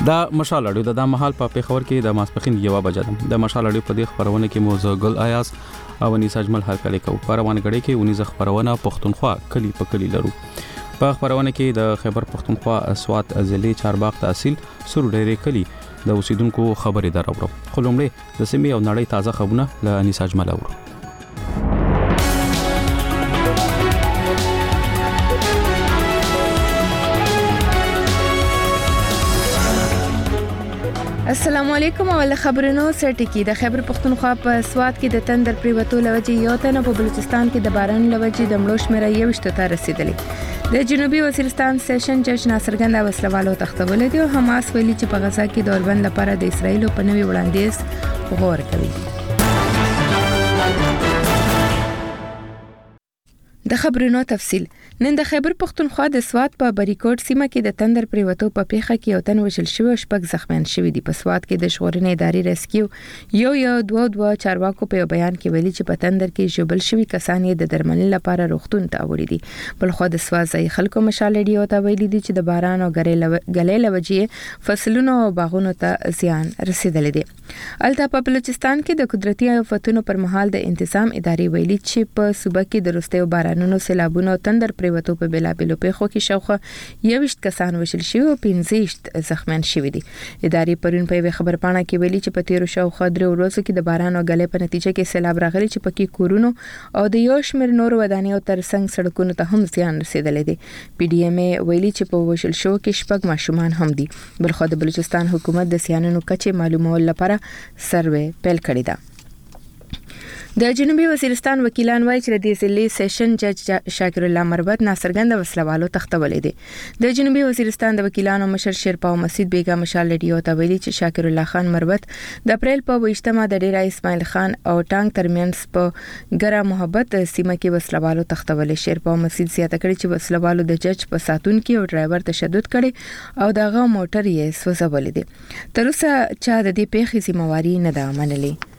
دا مشال اړیو د مهال په پیښور کې د ماسپخین 1 بجه ده د مشال اړیو په دې خبرونه کې موضوع ګل آیاز او انیس اجمل هرکلی کو په روانګړی کې ونیزه خبرونه پښتونخوا کلی په کلی لرو په خبرونه کې د خیبر پښتونخوا اسوات ضلع چارباغ تحصیل سرودېری کلی د اوسیدونکو خبرې دراوړو خلومړي د سیمې او نړۍ تازه خبرونه له انیس اجمل اورو السلام علیکم او خبرونو سرټکی د خیبر پښتونخوا په سواد کې د تندر پریوتو لوجي یو تنه په بلوچستان کې د باران لوجي د مړو شمېره 21 ته رسیدلې د جنوبي وزیرستان سیشن جج ناصرګند وسلوالو تختول دي او حماس ویلي چې په غزا کې د اوربند لپاره د اسرایل په نوي وړاندیز غور کوي د خبرونو تفصیل نن د خیبر پښتونخوا د سواد په بریکوټ سیمه کې د تندر پریوتو په پیښه کې یو تن وژل شوی او شپږ زخمیان شوی دي په سواد کې د ژغورنې ادارې ریسکیو یو دوه چارواکو په بیان کې ویلي چې په تندر کې ژوبل شوی کسان یې د درملنې لپاره روغتون ته وړي دي بل خو د سواد ځای خلکو مشالډي او ته ویلي دي چې د باران او غلې لوجي فصلونو او باغونو ته زیان رسیدلی دي الته په بلوچستان کې د قدرتي آفتونو پر مهال د انتظام ادارې ویلي چې په صوبه کې د رستو بارانونو سیلابونو تندر پریوتو په بلابلو پیښو کې شاوخه 21 کسان وژل شوی او 15 زخمیان شوی دي ادارې پرون په خبر پاڼه کې ویلي چې په تیرو شاوخه 3 ورځو کې د باران او غلې په نتیجه کې سیلاب راغلی چې پکې کورونو او د یو شمېر نور ودانیو ترڅنګ سړکونو ته هم زیان رسیدلی دی پی ډی ایم ویلي چې په وژل شو کې شپږ ماشومان هم دي بل خو د بلوچستان حکومت د سیانونو کچې معلومول لپاره سروې پیل کړی دی د جنوبي وزیرستان وکیلان وایي چې د ضلع سیشن جج شاکر الله مربت ناصرګند وسلوالو تختولې دي د جنوبي وزیرستان د وکیلانو مشر شیرپاو مسعود بیگا مشال لډیو ته ویلي چې شاکر الله خان مربت د اپریل په 28مه د ډیرا اسماعیل خان او ټانک ترمنځ په ګرا محبت سیمه کې وسلوالو تختولې شیرپاو مسعود زیاته کړي چې وسلوالو د جج په ساتون کې او ډرایور تشدد کړي او دغه موټر یې سوځولې دي تر اوسه چا د دې پیښې ذمہواری نه ده منلې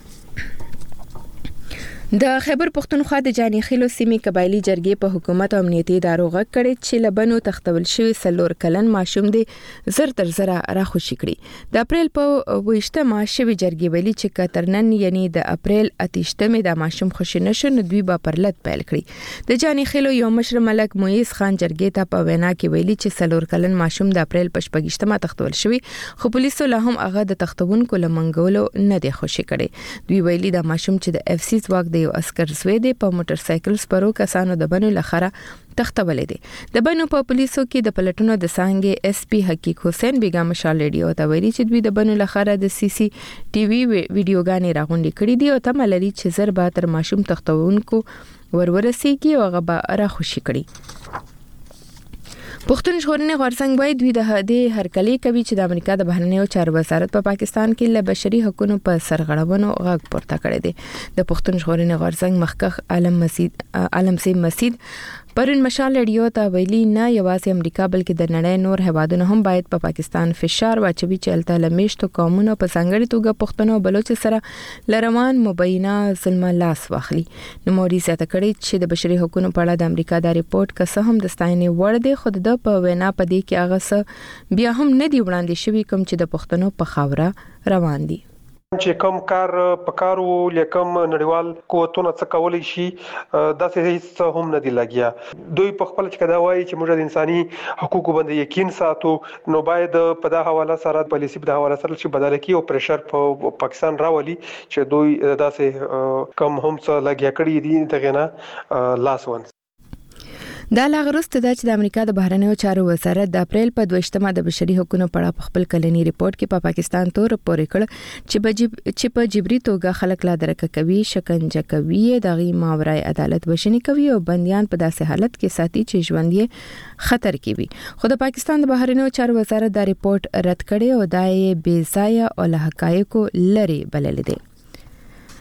د خیبر پښتونخوا د جاني خیلو سیمې قبایلی جرګې په حکومت او امنیتي ادارو غږ کړي چې لبنو تختول شوی سلور کلن ماشوم دی زر تر زره راخوشي کړي د اپریل په 28مه شوی جرګې ویلي چې کترنن یعنی د اپریل 28مه د ماشوم خوشی نشو نو دوی به پرلط پیل کړي د جاني خیلو یو مشر ملک مویز خان جرګې ته په وینا کې ویلي چې سلور کلن ماشوم د اپریل په 28مه تختول شوی خو پولیسو له هم هغه د تختونکو لمنګولو نه دی خوشي کړي دوی ویلي د ماشوم چې د اف سی ځواک دی اسکر زوی دی په موټر سایکل سپرو کسانو د بنو لخره تختولې دي د بنو په پولیسو کې د پلټونو د سانګې اس پی حقیق حسین بیگا مشال لډیو ته ویلي چې دوی د بنو لخره د سی سی ټي وي ویډیوګانې راغونډې کړې دي او تمه لري چې زر به تر ماشوم تختونکو ورورسیږي او هغه به راخوشي کړي پښتون ژغورنې غورځنګ وایي دوی د هدې هرکلی کوي چې د امریکا د بهرنیو چارو وزارت په پاکستان کې له بشري حقوقو په سرغړونو غږ پورته کړی دی د پښتون ژغورنې غورځنګ مخکښ عالم سیم مسید پرون مشال لډیو ته ویلي نه یوازې امریکا بلکې د نړۍ نور هیوادونه هم باید په پاکستان فشار واچوي چې الته لمیشتو قومونو په ځانګړي توګه پښتنو بلوچ سره لروان مبینه ظلم لاس واخلي نو موري زیاته کړي چې د بشري حقوقو په اړه د امریکا دا ریپورت کسه هم د ستاینې وړ دی خو د په وینا پدې کې هغه بیا هم نه دی وړاندې شوی کوم چې د پښتنو په خاوره روان دي چې کوم کار پکارو لیکم نړیوال قوتونه څه کولای شي داسې هیڅ هم نه دی لګیا دوی په خپل چې کدا وایي چې موږ د انساني حقوقو باندې یقین ساتو نو باید په دا حواله سره پالیسی په حواله سره چې بدل کی او پریشر په پاکستان راولي چې دوی داسې کم هم څه لګیا کړی دي دغه نه لاس ون دا لاغرسته د امریکا د بهرنیو چارو وزارت د اپریل په 28مه د بشري حقوقو په اړه خپل کلنی ریپورت کې په پاکستان تور پورې کړ چې په جبري توګه خلک لا درک کوي شکنجه کوي دغه ماورای عدالت وشنی کوي او بنديان په داسې حالت کې ساتي چې ژوند یې خطر کې وي خو د پاکستان د بهرنیو چارو وزارت دا ریپورت رد کړي او دا یې بې ځای او له حقایقو لري بلل دي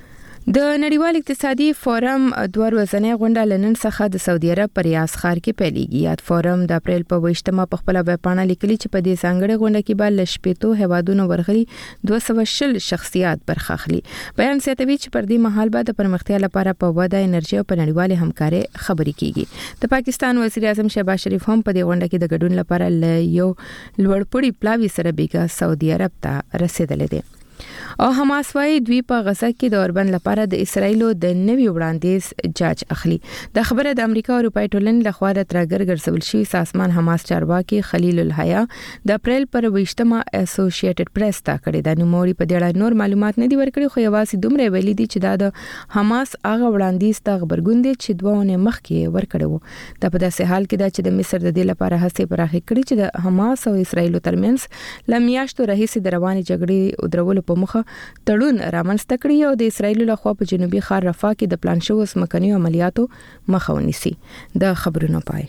د نړیوال اقتصادي فورم 2 ورځنۍ غونډه لنن څخه د سعودي عرب په ریاض ښار کې پیلېږي. یاد فورم د اپریل په 28مه په خپل ویب پاڼه لیکلي چې په دې ځانګړې غونډه کې به له شپېتو هیوادونو ورغلي 220 شخصیات برخه اخلي. بیان زیاتوي چې پر دې مهال به د پرمختیا لپاره په وده انرژي او په نړیوالې همکارۍ خبرې کیږي. د پاکستان وزیر اعظم شهباز شریف هم په دې غونډه کې د ګډون لپاره له یو لوړپوړي پلاوي سره بیګا سعودي عرب ته رسیدلی دی. او حماس وايي دوی په غزه کې د اوربند لپاره د اسرایلو د نوي وړاندیز جاج اخلي. د خبره د امریکا او اروپای ټولنې لخوا د ترګر ګرځول شوی سازمان حماس چارواکي خلیل الحیا د اپریل پر 28مه اسوسییټډ پریس ته کړی. د نوموړي په دې اړه نور معلومات نه دي ورکړي، خو یوازې دومره ویلي دي چې دا د حماس هغه وړاندیز ته خبرګون دي چې دوه مخکې ورکړي وو. دا په داسې حال کې دا چې د مصر د دې لپاره هڅې پراخې کړي چې د حماس او اسرایلو ترمنځ لمیاشتو راهیسې د روانې جګړې درولو په مخه تړون رامنځته کړي او د اسرایل له خوا په جنوبي ښار رفح کې د پلان شوو ځمکني عملیاتو مخه ونیسي. د خبرونو پای.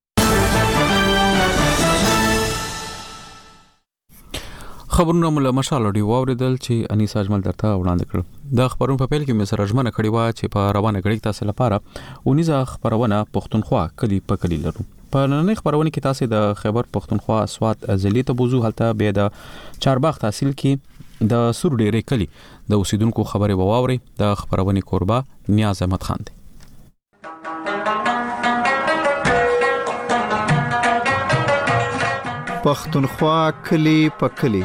خبرونه مله مشال دی واوریدل چې انیس اجمل درته وړاندې کړ. د خبرونو په پیل کې مې سره ژمنه کړې و چې په روانه غړي تاسو لپاره ونیزه خبرونه پښتونخوا کلی په کلی لرو. په نننۍ خبرونه کې تاسو د خیبر پښتونخوا اسوات ازلی ته بوزو هلته به د چارباغ تحصیل کې د سور ډیرې کلی د اوسیدونکو خبرې وواوري. د خبرونه کوربه نیاز احمد خان دی. پښتونخوا کلی په کلی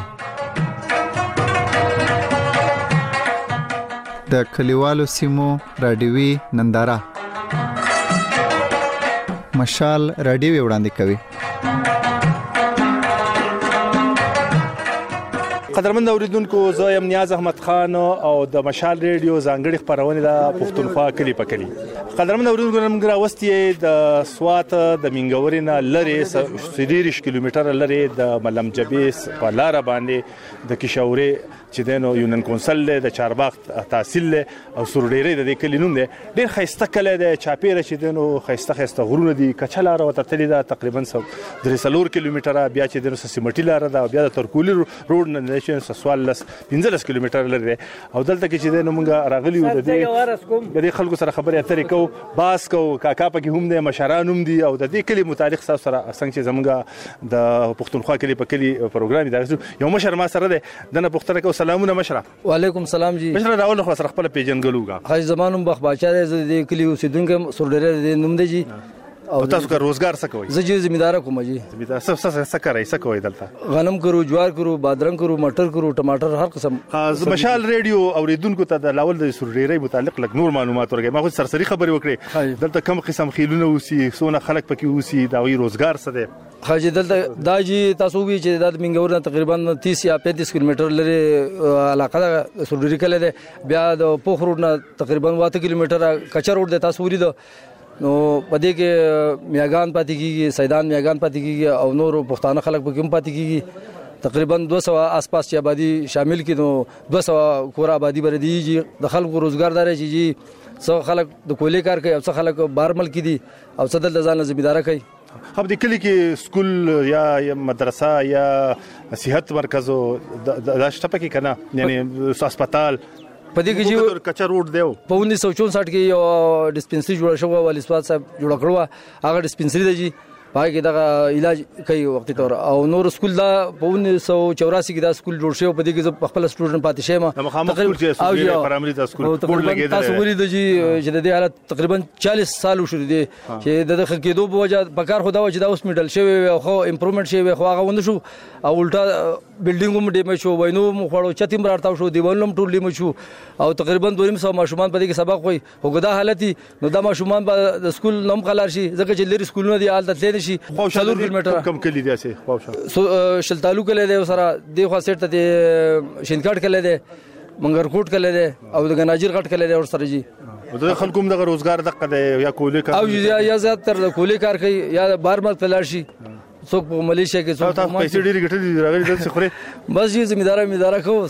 د کلیوالو سیمو رادیوي ننداره مشال رادیو وړاندې کوي. قدرمن اوریدونکو، زه یم نیاز احمد خان او د مشال ریډیو ځانګړي خبرونه د پښتونخوا کلی په کلی. قدرمن اوریدونکو، موږ راوستي د سوات د منګوري نه لري 30 کیلومتره لري د ملم جبیس په لار باندې د کشوري چې دنو یونن کونسل د چارباغ تحصیل او سورډيري د کلی نوم دی. ډیر خسته کله د چاپیره چې دنو خسته غرونه دي، کچلاره او ترتلی دا تقریبا 3 کیلومتره، بیا چې دنو سیمټی لار دا بیا د ترکولی روډ نه چې سوال 15 کیلومتره لري. او دلته کې چې دنو موږ راغلی و د دې خلکو سره خبرې اترې کو، باس کو، کاکا پکې هم د مشران هم دي او د دې کلی متعلق تاسو سره څنګه چې زموږ د پښتونخوا کلی په کلی پروګرام دی. یو مشر ما سره ده دنه پښتنه کو سلامونه مشره. وعلیکم سلام جی. مشره راول خو سره خپل پیجنګلوګه خای زمانم بخ باچا د کلی اوسیدونکو سورډره د نوم دی جی. او تاسو کا روزګار څه کوي؟ زه چې زمیندار کوم جی. زمیندار څه کوي؟ څه کوي دلته؟ غنم کرو، جوار کرو، بادرنګ کرو، مټر کرو، ټماټر، هر قسم. مشال ریډیو اوریدونکو ته د لاول د سورډيري متعلق لک نور معلومات ورغی. ما خو سرسري خبرې وکړې. دلته کوم قسم خیلونه اوسي، سونه خلک پکې اوسي، دا وی روزګار څه دی؟ خاجي دلته دا جی تاسو وی چې د منګور نه تقریبا 30 یا 35 کیلومتر لري علاقه د سورډيري کله ده. بیا د پوخ روډ نه تقریبا 8 کیلومتر کچا روډ د تاسو ورید. نو پدې کې میاګان پاتې کیږي، سیدان میاګان پاتې کیږي او نور پښتانه خلک پکې هم پاتې کیږي. تقریبا 200 آس پاس چې آبادی شامل کینو 200 کور آبادی بر دي. د خلکو روزګار دار شي جی. څو خلک د کولی کار کوي او څو خلک بار ملک دي او څه د ځان زمیندار کوي. خو د کلی کې سکول یا مدرسه یا صحت مرکز دا شته پکې کنه، یعنی هسپتال پدې کې چې کچا روډ دیو په 1964 کې یو ډیسپنسری جوړ شو، والی سواد صاحب جوړ کړو. هغه ډیسپنسری دی جی، پای کې دا علاج کوي وختي تور. او نور سکول دا په 1984 کې دا سکول جوړ شو. په دې کې خپل سټوډنټ پاتې شوم. تقریبا پرایمري دا سکول کوډ لګیدل. تاسو ورید جی چې د دې حالت تقریبا 40 سال وشو دي چې د دغه کېدو په وجه په کار خو دا و چې دا اوس میډل شوی او خو امپروومنت شوی خو هغه ونه شو او الټا بلډینګ هم ډیمیج شو، وینو مخړو چتیم راړتاو شو، دیوالم ټول ډیمیج شو او تقریبا 200 ماشومان په دې کې سبق وای. وګدا حالت نو دا ماشومان د سکول نوم خلار شي ځکه چې لري سکولونه دي حالت تللی شي. 4 کیلومتر کم کلی دی سه خوښه شل تعلق کله دی سره دی خو سیټ ته شینکاټ کله دی، منګرکوټ کله دی او د غناجر غټ کله دی ور سره جی. د خلکو د روزګار دغه دی یا کولی کار او یا زیات تر کولی کار کوي یا بار مل تلل شي. څوک په ملیشیا کې څوک په پیسې ډېری ګټلې راغلي دلته خوري. بس یې زمیندار کوو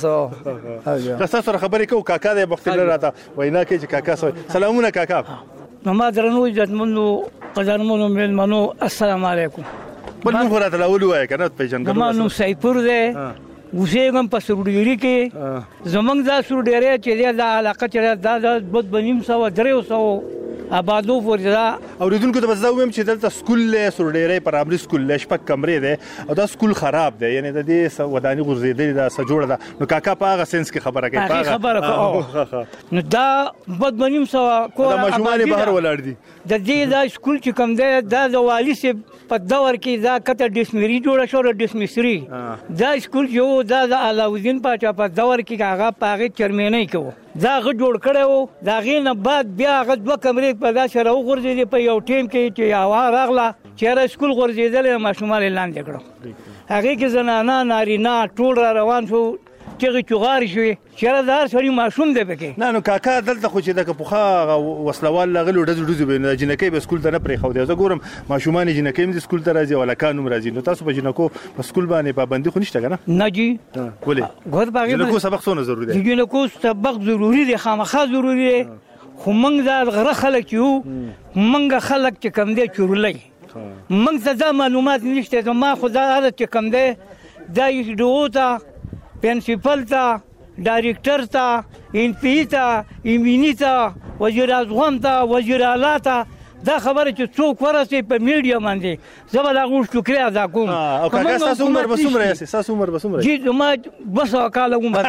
سو تاسو سره خبرې کوو. کاکا دې بختل راته وینا کوي چې کاکا سوي. سلامونه کاکا. ما درنو عزتمنو قدرمنو مېلمنو السلام علیکم. بل موږ راته لاول وای کنه پیژنګلو. ما نو سایپور ده اوسېږم په سروډيري کې زمونږ دا سروډيري چې دا علاقه چې دا بد بنیم 300 آبادو وردا اوریدونکو ته بس دا وایم چې دلته سکول له سروډيري پرایمري سکول له شپږ کمرې ده او دا سکول خراب ده یعنی د دې وداني غورځېدلې دا سجوړه ده نو کاکا په هغه سنس کې خبره کوي خبره نو دا بد بنیم 100 کور د ماشومان بهر ولاړ دي د دې دا سکول چې کوم ده دا د والی سي په دور کې دا کته ډیسمری جوړه شو ډیسمسری دا سکول یو دا د علاوالدین پاچا په دور کې هغه پاغه چرمنې کوي دا غ جوړ کړو دا غینه بعد بیا غ دوه کمرې په دا سره وګرځېدې په یو ټیم کې چې هوا راغله چې سکول ورځېدل ماشومان لاندې کړو هغه کې زنانه نارینه ټول را روان شو چې چوغار شوی چیرې دار سړی ماشوم دی پکې نه نو کاکا دلته خو چې د پوخا وسلوال لغلو ډزو به جنکې به سکول ته نه پرې خو دی زه ګورم ماشومان جنکې هم د سکول ته راځي ولا کانوم راځي نو تاسو په جنکو په سکول باندې پابندي خو نشته کنه نه جی ولې غوړ باغې جنکو سبق څونه ضروري دی جنکو سبق ضروري دی خامخا ضروري دی خو موږ دا غره خلک یو موږ خلک چې کم دی چورلې موږ ته دا معلومات نشته ما خو دا عادت چې کم دی دا یو دوته پرنسپل ته ډایرکټر ته ان پی ته ایمینی ته وزیر اعظم ته وزیر اعلی ته دا خبره چې څوک ورسي په میډیا باندې زبر هغه شکریا ادا کوم او کاکا تاسو عمر بسومره یې تاسو عمر بسومره جی ما بس کال عمر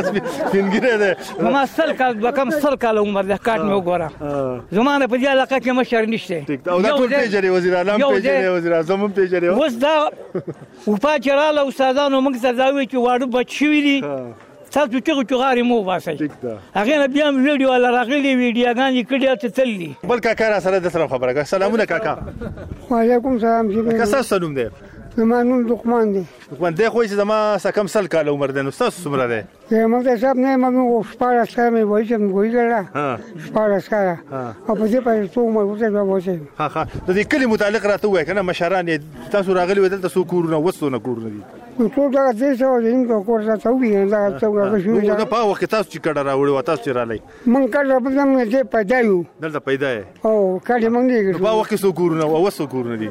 فینګره ده ما سل کال وکم سل کال عمر ده کاټ مې وګوره زمانه په دې علاقه کې مشر نشته او دا ټول پیجري وزیر اعظم پیجري وزیر اعظم پیجري اوس دا او پاچراله استادانو موږ ته دا وی چې واړو بچوي دي تاسو چې چوغاري مو واسي هغه نه بیا ویډیو ولا راغلي ویډیوګان کړي ته تللی بل کاکا را سره د سره خبره کوي سلامونه کاکا وعلیکم السلام جی کاکا سلام دی زمانون لقمان دی لقمان دی خو چې زما سکم سل کال عمر دی نو تاسو څومره دی زما ته صاحب نه مې شپاره سره مې وایي چې موږ ګړه شپاره سره او په دې په څو عمر وته وځي ها د دې کلی متعلق راته وای کنه مشران تاسو راغلي ودل تاسو کورونه وسونه کورونه دي ټول دا دې څو دین کو کور ته وی دا څو راغلی نو دا په وخت تاسو چې کډه راوړی و تاسو چې رالای من کډه په دې دې پیدا یو دلته پیدا یې او کډه مونږ دې په وخت څو کورونه او وسو کورونه دي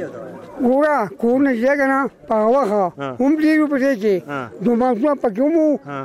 ګورا کورونه څنګه نه په وخت هم دې په دې کې دوه ما په کومو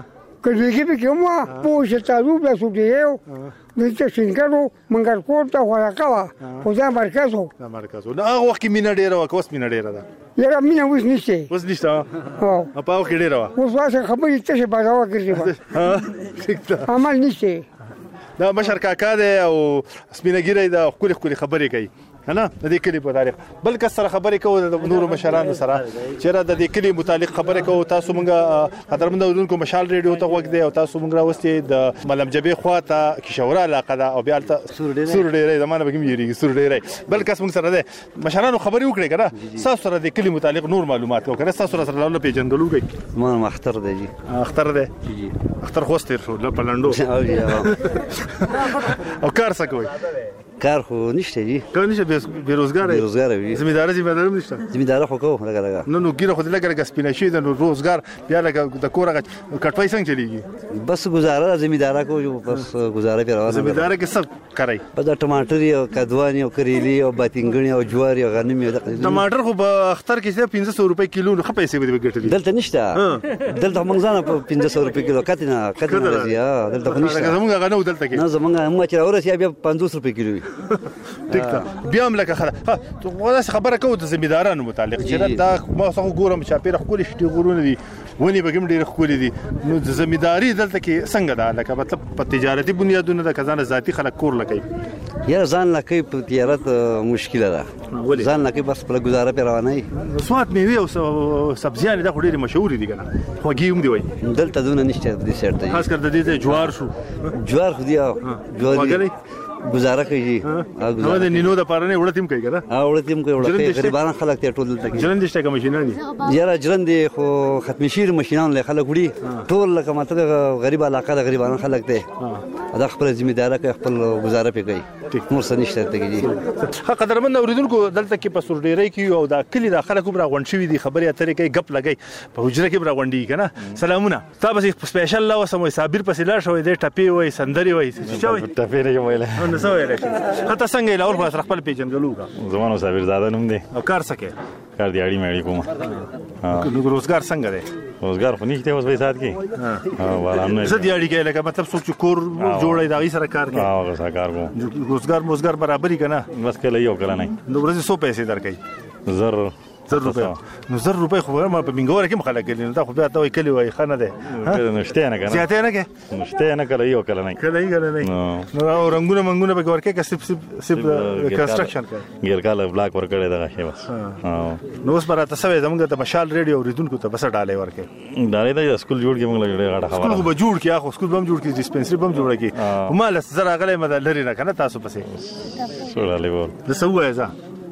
کله کې کومه پوښتنه تاسو به سوډیو دلته څنګه منګر کوټ ته ورکاوه خو دا مرکز وو نو هغه وخت کې مینا ډیره وکه اوس مینا ډیره ده یاره مینا اوس نشته اوس نشته او په هغه کې ډیره وه اوس واسه خبرې ته څه بازار ګرځي ټیک ده عمل نشته دا مشر کاکا دی او سپینګیری دا خپل خبرې کوي نه د دې کلی په تاریخ بل کس سره خبرې کوو د نورو مشرانو سره چې د دې کلی متعلق خبرې کوو تاسو مونږه قدرمن اورونکو مشال ریډیو ته وګ دی او تاسو مونږ راوستي د ملم جبې خوا ته کشوره علاقه ده او بیا ته سورډيري زمانه بګم یریږي سورډيري بل کس مونږ سره ده مشرانو خبرې وکړي کنه تاسو سره د کلی متعلق نور معلومات وکړه تاسو سره له پیژندګلو کوي ما اختر دی جی اختر دی جی اختر خوستر شو په لندو او کار څه کوي کار خو نشته جی کار نشته بیروزګار وي زمیندار نشته زمیندار خو کوو لګا نو ګیره خو لګا سپینه شي د روزګار بیا لګا د کورغه کټپای څنګه چلیږي بس گزاره زمیندار کو بس گزاره پیرا زمیندار کې څه کوي په د ټماټر او کدوانی او کریلی او باتینګنی او جوار او غنم او ټماټر خو په اختر کې 1500 روپے کیلو نو خپې سي به ګټلې دلته نشته دلته موږ ځانه په 1500 روپے کیلو کتنه راځي دلته نشته زموږ غنو دلته کې نه زموږ هم چې اورسیا بیا 500 روپے کیلو ټیک ده بیا هم لکه خبره کوو د زمیندارانو متعلق چې دا ما څنګه ګورم چې پیره خپل شتي غورونه دي ونی بګم ډیر خپل دي نو د زمینداری دلته کې څنګه ده لکه مطلب په تجارتي بنیادونو د کزانه ذاتی خلک کور لکې یا ځان لکې په تجارت مشکله ده ځان لکې بس په گزاره پیروانه سوات میوه او سبزیان د خوري مشهور دي کنه خوږی هم دی وای دلته دونه نشته د سرته خاص کر د دې جوار شو جوار خو دی جوار گزاره کوي نو د نینو د پارنه وړتیم کوي کنه وړتیم کوي وړتیم غریبان خلک ته ټول دلته ژوند دشته کوم ماشينانی یاره ژوند خو ختم شي ماشينان له خلک وړي ټول لکه ماته غریب علاقه د غریبان خلک ته دا خپل ذمہدار کوي خپل گزاره کوي نور څه نشته ته کیږي قدرمن اوریدونکو دلته کې په سورډيري کې او دا کلی د خلکو برا غونډ شوی دي خبرې اترې کوي غپ لګي په حجره کې برا غونډي کنه سلامونه تاسو سپیشل لا وسمو صابر پسې لا شوې د ټپي وای سندري وای څه وای ټپي نه ویل نه سوې لشي خطه څنګه لاول خلاص خپل پیژنګلو کا زمانو صابر زاده نوم دی او کار سکه کار دی اړی مېړی کوم نو روزګار څنګه دی روزګار خو نشته اوس به سات کې وارام نه زه دی اړی کې لکه مطلب څوک چې کور جوړای دا غي سره کار کوي هغه سره کار کوم روزګار برابرۍ کنه بس کله یو کله نه نو ورځ 100 پیسې درکې زر روپیا نو 100 روپۍ خو ما په منګوره کې مخالک کړي نو دا خو بیا ته کلی وای خنه ده نشته نه کنه زیاته نه کې نشته نه کله یو کله نه نو رنگونه منګونه به ورکه کې سب کنستراکشن کوي ګیر کال بلاک ورکړی دا شی بس نو اوس براته سوي زمونږ ته مشال ریډیو اوریدونکو ته بس ډالې ورکه ډالې دا سکول جوړ کې موږ لګړې غاړه خبره سکول به جوړ کې اخو سکول به جوړ کې ډیسپنسری به جوړ کې مال زرا غلې مده لري نه کنه تاسو پسې سوړالې ور د سوې ځه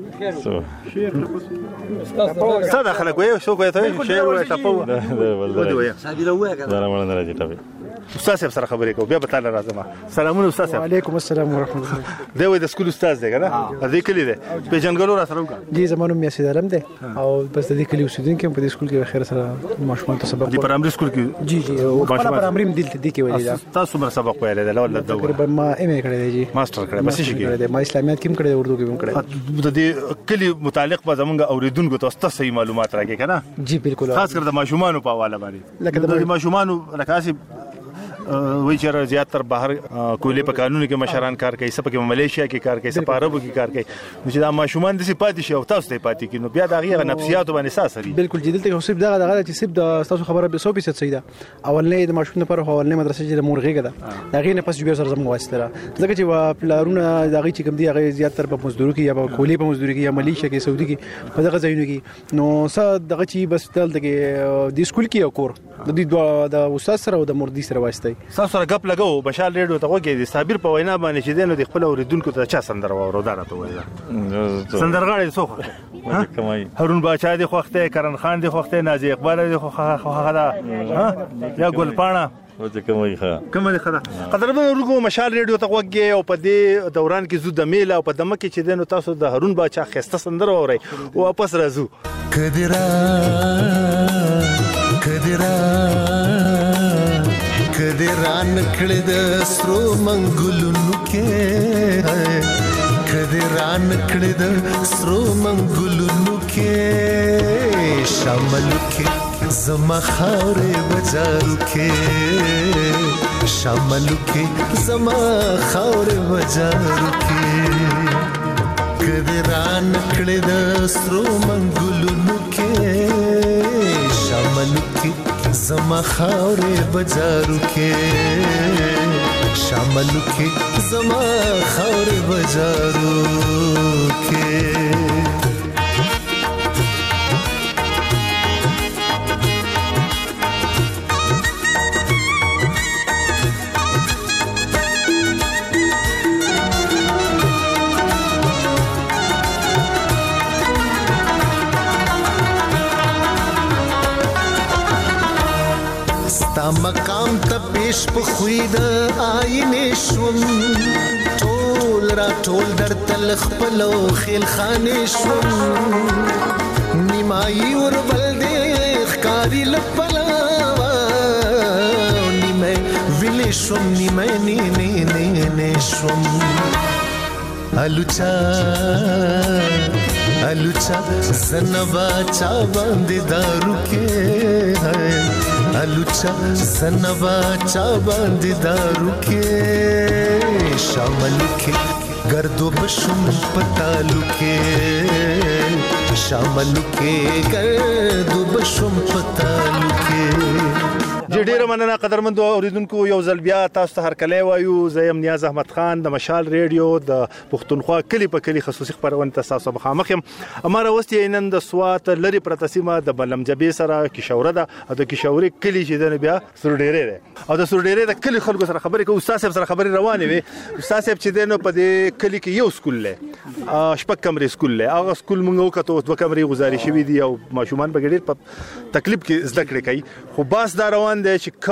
صدا خلک وایي شو کوي ته شی وایي تاسو ودی وایي صابر وایي دا نه نه راځي ټاپي استاد صاحب سره خبرې کوم بیا به تعالی راځم سلامونه استاد صاحب وعلیکم السلام ورحمت الله دی وای د سکول استاد دی کنه دې کلی دی په جنګلو را سره وکړه جی زمونږ میاسي دارم دی او بس د دې کلی اوسیدونکو په دې سکول کې خیر سره ماشومان ته سبق دی پرایمري سکول کې جی جی او په پرایمري دلته دی کې ویل دا تاسو مر سبق ویل دی ول دا تقریبا ما ایم ای کړی دی ماستر کړی بس شي کړی ما اسلامیات کې کړی اردو کې هم کړی د دې کلی متعلق به زمونږ اوریدونکو ته تاسو صحیح معلومات راکې کنه جی بالکل خاص کر د ماشومان په حواله باندې لکه د ماشومان لکه وی چې زیاتر بهر کولې په قانون کې مشران کار کوي سپکه ملیشیا کې کار کوي سپاربو کې کار کوي نو چې دا ماشومان د سپاتې شي او تاسو ته پاتې کینو بیا دا غي نفسیات باندې اساس لري بالکل جدي ته اوسې دغه چې سب د تاسو خبره به 100% صحیح ده اولنې د ماشومان لپاره اولنې مدرسې چې د مورغه ده دا غي نه پس جوړ سره زموږ واسطه ځکه چې پلارونه دا غي چې کوم دی هغه زیاتر په مزدوري کې یا په کولې په مزدوري کې یا ملیشیا کې سعودي کې په دغه ځایونو کې نو څه دغه چې بس دلته د سکول کې کور د دې د استاد سره او د مردي سره واسطه تاسو سره غپ لګو بشال ریډیو ته وګورئ د صابر په وینا باندې چې دینو د خپل اوریدونکو ته چا سندر وورو دا راته وایي سندرغاړي څوک کمای هارون باچا دی خوخته کرن خان دی خوخته نازي اقبال دی خوخه دا یا ګل پاڼه او چې کمای ښه کومه خدا قدرمن ورګو مشال ریډیو ته وګورئ او په دې دوران کې زو د میل او په دمه کې چې دینو تاسو د هارون باچا خسته سندر ووري او واپس راځو کدران کړه د سرو منګلونو کې کدران کړه د سرو منګلونو کې شامل کې زما خاورې بازارو کې شامل کې زما خاورې بازارو کې کدران کړه د سرو منګلونو کې شامل کې زما خاورې بازارو کې شامل کې زما خاورې بازارو کې مقام ته پیش په خوې د آینې شوم ټول را ټول در تل خپل خیل خانې شوم نیمایي ور بل دې ښکاری لپلاوا نیمه ویلې شوم نیمه نه شوم الوچا زنبا چا باندې دارو کې الوچا زنبا چا باندې دارو کې شامل کې گردو بشم پتالو کې شامل کې گردو بشم پتالو کې ډیره مننه قدرمن اوریدونکو یو ځل بیا تاسو ته هرکلی وایو زه یم نیاز احمد خان د مشال ریډیو د پښتونخوا کلی په کلی خصوصي خبرونه تاسو مخامخ یم امر اوست نن د سوات لری پرتسیمه د بلمجبې سره کشوره ده او د کشوري کلی چې د بیا سورډيره ده او د سورډيره د کلی خلکو سره خبرې کوي استاد صاحب سره خبرې روانې وي استاد صاحب چې دنه په دې کلی کې یو سکول له شپږ کمرې سکول له هغه سکول مونږ وکړو دوه کمرې گزارې شوې دي او ماشومان په ګډیر په تکلیف کې زده کړې کوي خو باس دا روان دی چې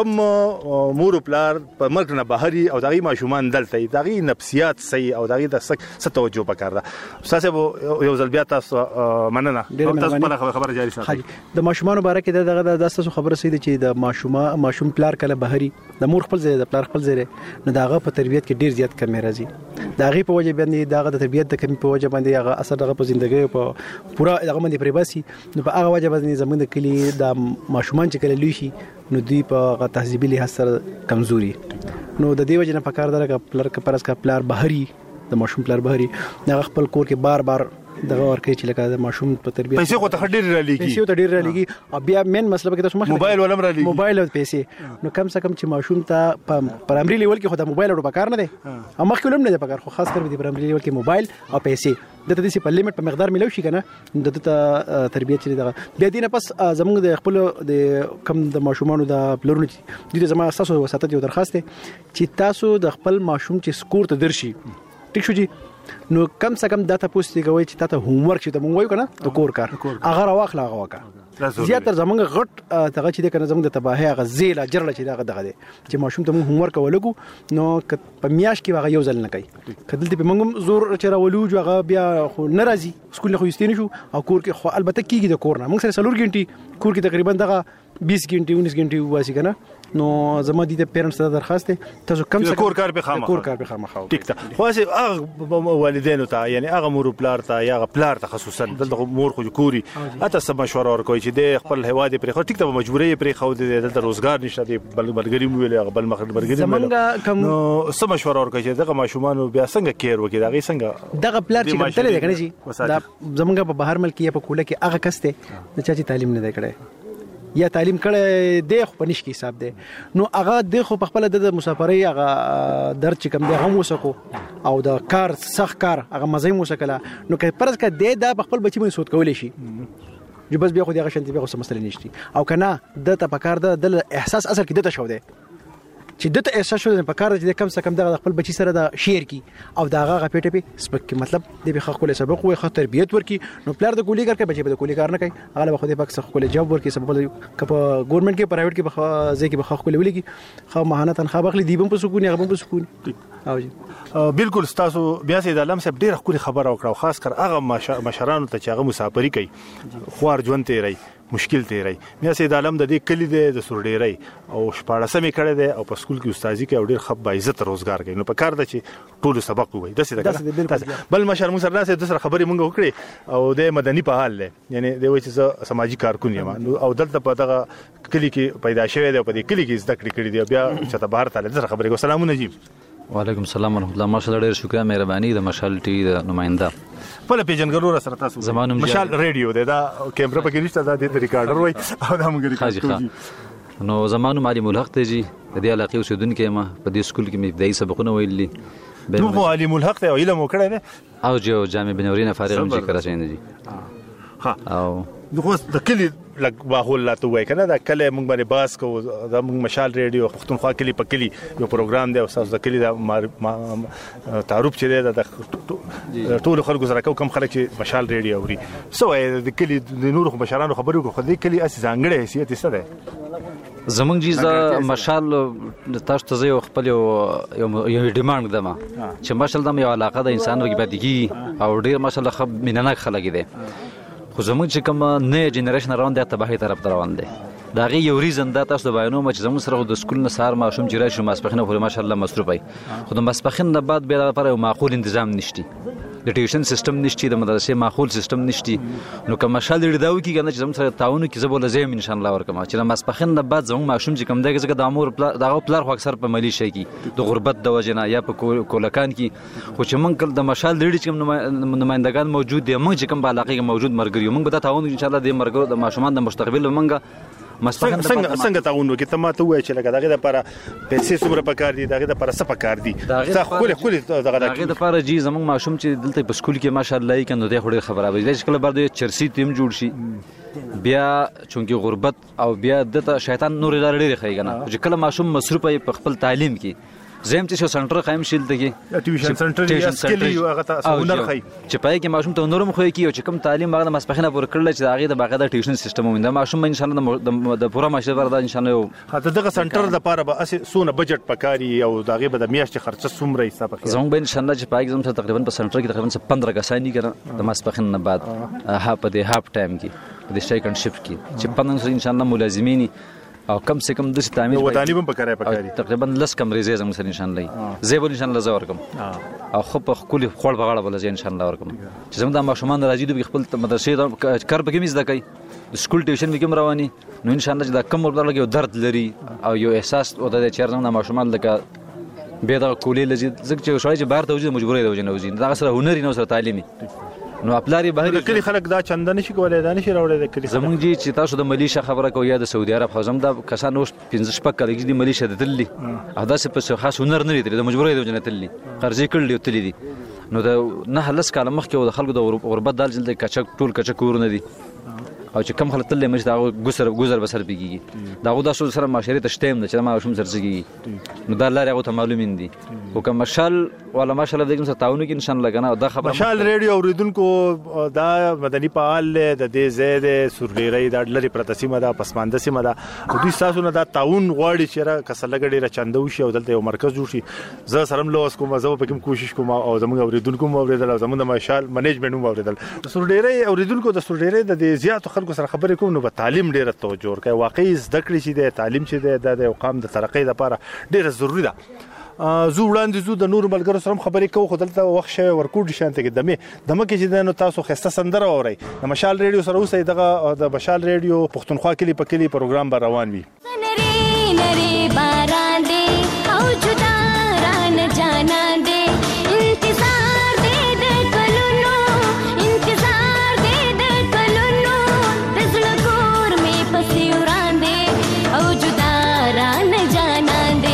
کم مور پلار په ملک نه بهري او دغه ماشومان دلته دغه نفسیات صحیح او دغه د څه توجه پکار ده. استاد یو ځل بیا تاسو مننه تاسو په خبره جاری ساتئ. د ماشومان مبارک دغه د تاسو خبره سي چې د ماشوم پلار کله بهري د مور خپل ځای د پلار خپل ځای نه دغه په تربيت کې ډیر زیات کمی راځي. دغه په وجه باندې دغه د تربيت د کمی په وجه باندې هغه اثر دغه په ژوندۍ په پورا دغه باندې پریباسي. نو په هغه وجه باندې زمونږ د کلی د ماشومان چې کله لوي شي نو دوی په تهذیبي لحاظ سره کمزوري. نو د دې وجه نه پکار ده چې پلار کپرس کا پلار بهري د ماشوم پلار بهري هغه خپل کور کې بار بار دغه ورکه چې لکه د ماشوم په تربیت پیسې خو ته ډېر را لګي پیسې ته ډېر را لګي او بیا مین مسله کې تاسو موبایل ولم را لګي موبایل او پیسې. نو کم څه کم چې ماشوم ته په پرایمري لیول کې خو د موبایل ورو پکار نه دی او مخکې لم نه دی پکار خو خاص کر د پرایمري لیول کې موبایل او پیسې د دې په لیمټ په مقدار ملو شي کنه د تربیت چې دغه بیا دینه پس زموږ د خپل د کم د ماشومانو د پلرونو چې د زما اساسو وساتت یو درخواست دی چې تاسو د خپل ماشوم چې سکور ته درشي ټیک شو جی نو کم څه کم داته پوسټ کوي چې تاسو هوم ورک چې مونږ وایو کنه د کور کار هغه راوخلا هغه وکا زیاتره زمونږ غټ دغه چې کنه زمونږ د تباہي هغه زیله جرړه چې دغه دی چې ماشوم ته مونږ هوم ورک ولګو نو په میاش کې هغه یو ځل نه کوي کدلته په مونږ زور چې راولو هغه بیا خو ناراضي سکول خو یستین شو او کور کې خو البته کیږي د کور نه مونږ سره 3 غنټې کور کې تقریبا دغه 20 غنټې 19 غنټې واسي کنه. نو زما دي د پیرنټس ته درخواست ده تاسو کم څه کور کار به خامخا ټیک ته خو هغه والدینو ته یعنی هغه مور پلار ته یا پلار ته خصوصا دلته مور خو کوري اته سم مشوره ورکوي چې د خپل هواد پرې خو ټیک ته مجبورې پرې خو د روزګار نشته دی بل مرګري مو ویل بل مرګري مو نو سم مشوره ورکوي چې دغه ماشومان بیا څنګه کیر وکړي دغه څنګه دغه پلار چې تل دی کنه جی دا زمونږ په بهر ملک یا په کوله کې هغه کسته چې تعلیم نه دی کړی یا تعلیم کړه د خو پنځ کې حساب دی نو هغه د خو په خپل د مسافرۍ هغه در چې کم دی هم وسکو او د کار سخت کار هغه مزه مو وسکله نو که پرز کې د خپل بچی مې سود کولې شي جو بس بیا خو دغه شنت بیا خو مسله نشتی او کنه د ته پکار د احساس اصل کې د شو دی چې دته احساس شو په کار چې کم څه کم دغه خپل بچی سره د شیر کی او دغه غپېټه په سپک مطلب د به خپل سبق وي خاطر تربیت ورکی نو پلار د کولی کار کوي بچی په کولی کار نه کوي هغه به خو د پک څه خپل جواب ورکی سبب کپ ګورنمنت کې پرایویټ کې به ځکه به خپل ولګي خو مهانت خو بخلی دی په سکون هغه په سکون او جی بالکل تاسو بیا سید علم صاحب ډیر خوري خبر او کړو خاص کر هغه مشرانو ته چې هغه مسافری کوي خوار ژوند تیری مشکل تیری بیا سید علم د دې کلی د سورډيري او شپاړسمې کړه ده او په سکول کې استادي کوي او ډیر خپ با عزت روزګار کوي نو په کار ده چې ټول سبق وي د څه بل مشر مو سره د سره خبرې مونږ وکړي او د مدني په حال له یعنی د وایي چې سماجی کارکون یم او دلته په دغه کلی کې پیدا شوی دی په دې کلی کې زده کړې کړې دی بیا چې ته بهر ته سره خبرې کو سلام نجیب وعلیکم السلام ورحمۃ اللہ ماشاءالله ډیر شکریہ مهرباني د مشال ټي د نمائنده په پیژنګلو سره تاسو زمانو مشال ریډیو دا کیمرا پکې نشته دا د ریکارډر وای او دا موږ ریکارډ نو زمانو معلم الحق ته جی د دې علاقې اوسیدونکو ما په دې سکول کې مې ابتدایي سبقونه ویلي نو معلم الحق ته علم وکړی دی او جو جامع بنورین فارغ هم چې کراچۍ نه جی ها او خو د کلی لګ باهول لا ته وای کنه دا کله موږ باندې باس کو دا موږ مشال ریډیو پښتونخوا کلی په کلی یو پروګرام دی او تاسو د کلی دا تعارف چې دی د ټول خلکو سره کوم خلک چې مشال ریډیو اوري سو د کلی د نور مشرانو خبرو کو خدای کلی اس ځانګړی حیثیت څه ده زمونږ جیزه مشال تاسو ته یو خپل یو ډیماند دما چې مشال دم یو علاقه د انسان ورګ پاتېږي او ډیر مشال خب مینناک خلک دي خو زموږ چې کوم نه جنریشن روان دی تباہي طرف روان دی دا غي یو ریزن دا تاسو د بیانو چې زموږ سره د سکول نه سار ماشوم چې راشي ماسپخینه په ماشاءالله مصروف وي خو د ماسپخین نه بعد بیا لپاره یو معقول تنظیم نشتی د ټیوشن سیستم نشتی د مدرسې معقول سیستم نشتی نو کوم مشال دی دا وکی کنه چې زموږ سره تعاون کې زبول زم ان شاء الله ورکم چې د ماسپخین نه بعد زموږ ماشوم چې کوم دغه د امور دغه پلار خو اکثر په مالی شي کې د غربت د وجنه یا په کولکان کې خو چې موږ د مشال دی چې نمائندگان موجود دي موږ چې کوم علاقې کې موجود مرګري موږ به دا تعاون ان شاء الله د مرګرو د ماشومان د مستقبل موږ څنګه تعاون وکړي ته ما ته وایي چې لکه دغه لپاره پیسې څومره پکار دي دغه لپاره څه پکار دي څه خولي دغه لپاره جی زموږ ماشوم چې دلته په سکول کې ماشاءالله یې کنه د خوري خبره وي چې کله برده چرسي تیم جوړ شي بیا چونکی غربت او بیا د شیطان نور لري خي کنه چې کله ماشوم مصروف په خپل تعلیم کې زم چې سنټر قائم شیل دغه ټیوشن سنټر یا سکل یو هغه تاسو هنر خي چې پای کې ماشوم ته نورم خو کی او چې کوم تعلیم هغه مسپخینه پور کړل چې هغه د باغ د ټیوشن سیستم ومنده ماشوم ان شاء الله د پوره ماشوم وردا ان شاء الله هغه دغه سنټر د لپاره به سونه بجټ پکاري او دغه به د میاشتې خرچه څومره حساب کوي زموږ به ان شاء الله چې پای کې زموږ تقریبا په سنټر کې تقریبا 15 کسانی کړه د مسپخین نه بعد په دې هاف ټایم کې د سټیکن شیفټ کې چې 15 ان شاء الله ملازمین او کم سے کم د تعمیر ودانی هم پکاري تقریبا لس کمرې زموږ سره ان شاء الله زه به ان شاء الله زور کوم او خو په خپل خور بغاړه بل زه ان شاء الله ورکوم چې زموږ د ماشومان راځي د خپل مدرسې کار به کې مزده کوي سکول ټیوشن کې رواني نو ان شاء الله چې دا کم ورته لګي درد لري او یو احساس او د چیرنه د ماشومان لکه به دا کولې لږ ځکه چې شوړې چې بهر ته وځي مجبورې دی وځي نو دا سره هنري نو سره تعلیمي نو خپلاري بهر کلی خلک دا چندان شي کولای دا نشي راوړل د کلی زمونږ جی چې تاسو د ملیشه خبره کوي یا د سعودي عرب حوزم دا کسان نو 15 شپږ کال کې د ملیشه د تللی ادا څه په خاص هنر نه لري د مجبورې دی وځي تللی قرضې کړل تللی دي نو دا نه هلس کاله مخکې د خلکو د غربت دال جلد کچک ټول کچک ورونه دي او چې کم خلک تل مې دا گزر بسر بيږي دا غو د سره معاشري ته شتم چې ما شوم سرځي نو دا لاره غو ته معلومین دي او کوم مشال ولا ماشاءالله دغه سره تعاون کې نشان لګنه دا خبره مشال ریډیو اوریدونکو دا مدني فعال د دې زید سورډيري د لری پرتسیمه دا پسمانده سیمه دا دوی تاسو نه دا تعاون غواړي چې کسلګړي را چندو شي او دلته یو مرکز جوړ شي زه سره لوس کوم زه په کوم کوشش کوم او زموږ اوریدونکو مو اوریدل زموږ د مشال منیجمنت مو اوریدل سورډيري اوریدونکو د سورډيري د زیات خلکو سره خبرې کوم نو په تعلیم ډیره توجه ورکوي واقعي زده کړې چې د تعلیم چې د قوم د ترقۍ لپاره ډیره ضروری ده زو وړاندې زو د نور ملګرو سره خبرې کوو خو دلته وخت شوی ورکوډ شانته کې دمه کې چې نو تاسو خسته سندره اورئ د مشال ریډیو سره اوسئ دغه د مشال ریډیو پښتونخوا کلی په کلی پروګرام به روان وي نری باران دی او جدا ران جانا دی انتظار دې د کلونو انتظار دې د کلونو دزړه کور مې پسې وړاندې او جدا ران جانا دی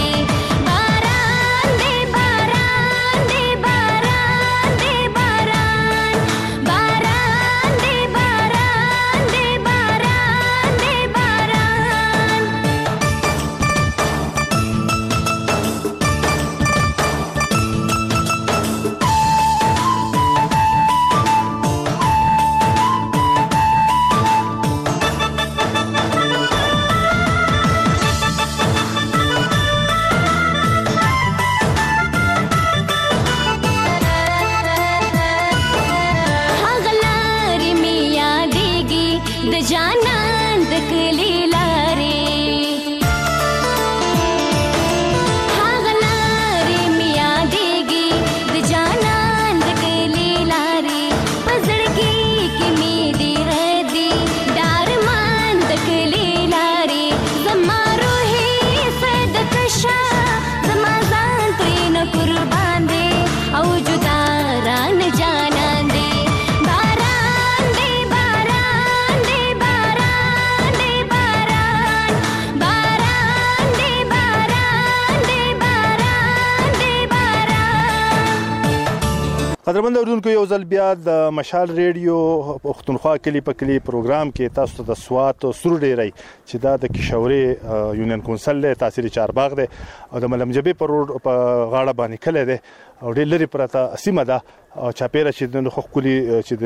قدرمن اوریدونکو یو ځل بیا د مشال ریډیو پښتونخوا کلی په کلی پروګرام کې تاسو ته د سوات سورډيري چې دا د کشوري یونین کونسل له تاثیر چارباغ ده او د ملمجبې پر روډ په غاړه باندې کله ده او ډېر لري پرته سیمه ده او چاپیره چې د خپل چې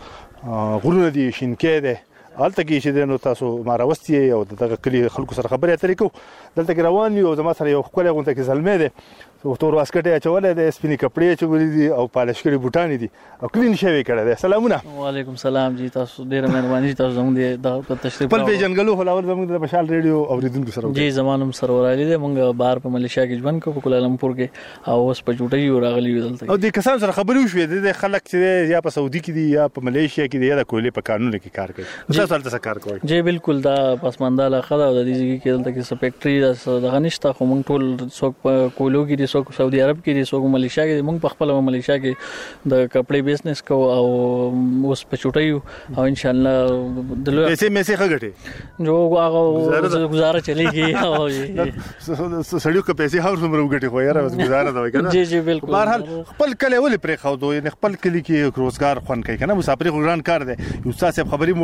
د غرونه دي شینکې ده الته کې چې نو تاسو ماراوستي او دغه کلی خلکو سره خبرې اترې کو دلته روان یو زما سره یو خپل غونته کې زلمې ده او تور واسکټه اچولې ده سپینې کپڑے چولې دي او پالش کړي بوټان دي او کلین شوی کړه ده سلامونه وعلیکم سلام جی تاسو ډیره مهرباني تاسو زموږ د تشریف په پیژنګلو خلاور زموږ د مشال ریډیو اوریدونکو سره جی زمانم سرور علي ده مونږ بار په ملیشیا کې ژوند کوو په کوالالمپور کې او اوس په جوټي راغلي دلته او د کسان سره خبرې وشوې د خلک چې یا په سعودي کې دي یا په ملیشیا کې دي یا د کولی په قانون کې کار کوي تاسو هلته کار کوي جی بالکل دا پسمانده علاقه ده د دې کې دلته کې سپیکټري د غنښت خو مونږ ټول څوک په کولو کې دي څوک سعودي عرب کې دي څوک ملیشیا کې مونږ په خپل ملیشیا کې د کپڑے بزنس کو او اوس په چټیو او ان شاء الله د پیسې مې څه غټي جو هغه گزاره چلےږي او سړیو کې پیسې هاور څومره وګټي خو یاره گزاره دا وای کنه جی جی بالکل بهرحال خپل کله ولې پرې خو دوی خپل کلی کې روزګار خون کوي کنه مسافر غران کار دی یو تاسو خبرې مو کړې چې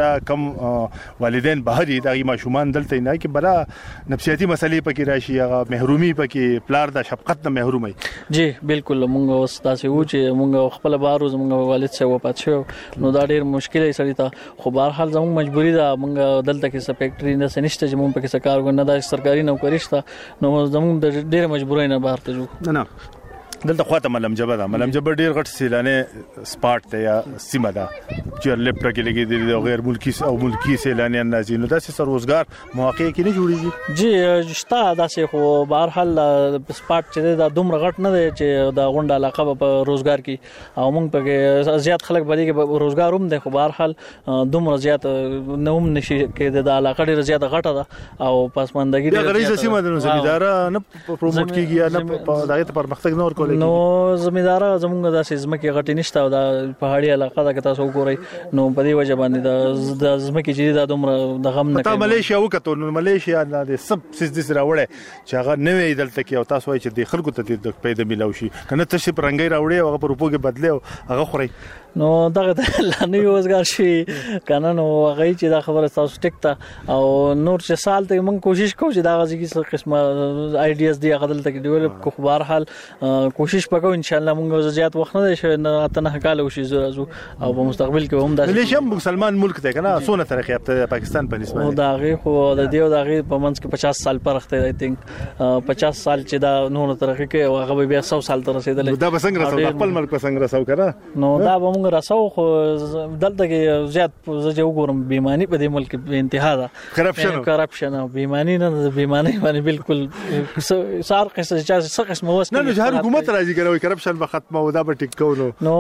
زیاته کم والدین بهري د ماشومان دلته نه کې بلا نفسیاتي مسلې پکې راشي هغه محرومي پکې پلار د شفقت نه محرومي جی بالکل مونږ اوس تاسو و چې مونږ خپل بارو زمونږ والد سره وپات شو نو دا ډیر مشکل سړی ته خو بهر حال زموږ مجبوری ده مونږ دلته کې سپیکټری نه سنشته چې مونږ پکې کار نه د سرکاري نوکری شته نو زموږ د ډیر مجبورای نه بهر ته جو نه دلته خواته ملمجبه ده ملمجبه ډیر غټ سیلانه سپاټ ته یا سیمه ده چې لیپټا کې لګي دي غیر ملکی او ملکی سیلانیان راځي نو داسې روزګار مواقع کې نه جوړیږي جی شتا داسې خو بهر حال سپاټ چې دا دومره غټ نه دی چې دا غونډه علاقه په روزګار کې او موږ په زیات خلک باندې کې روزګار هم دی خو بهر حال دومره زیات نه هم نشي کې د علاقه ډیره زیات غټه ده او پسماندګي ډیره غریزه سیمه ده نو زمیدار نه پروموټ کیږي یا نه دغه پرمختګ نه ورکول نو زمیدار زمونږ د سیزمکه غټی نشته او د پهاړي علاقه دا که تاسو وګورئ نو په دې وجه باندې د زمکه چې د دومره د غم نه کوي ماليشیا وکړو نو ماليشیا د سب سیس د سره وړه چې هغه نوې دلته کې او تاسو وایي چې د خلکو ته د پیدا ملو شي کنه تاسو پرنګي راوړي او په روپو کې بدله او هغه خوري نو دغه لانی روزګار شي کنه نو هغه چې دا خبره تاسو ټیکته او نور چې سال ته موږ کوشش کوو چې دا غزي کې قسمه آیډیاز دی غدل ته ډیولپ کو بهر حال کوشش وکړو ان شاء الله موږ زیات وخت نه شي نه اتنه کال وشي زو او په مستقبل کې هم د ملیشیا مسلمان ملک دی کنه سونه تاریخ په پاکستان په نسبت او دا غي خو د دیو دا غي په منځ کې 50 سال پر وخت آی تھنک 50 سال چې دا نور تاریخ کې او هغه بیا 100 سال تر رسیدل دا بسنګ رسو خپل ملک بسنګ رسو کړه نو دا به موږ رسو خو دلته کې زیات زه وګورم بیمانی په دې ملک په انتها ده کرپشن او بیمانی نه بیمانی باندې بالکل سار قصه چې قسم وس نه جهر حکومت راځي کوي کرپشن به ختمه او دا به ټیکو نو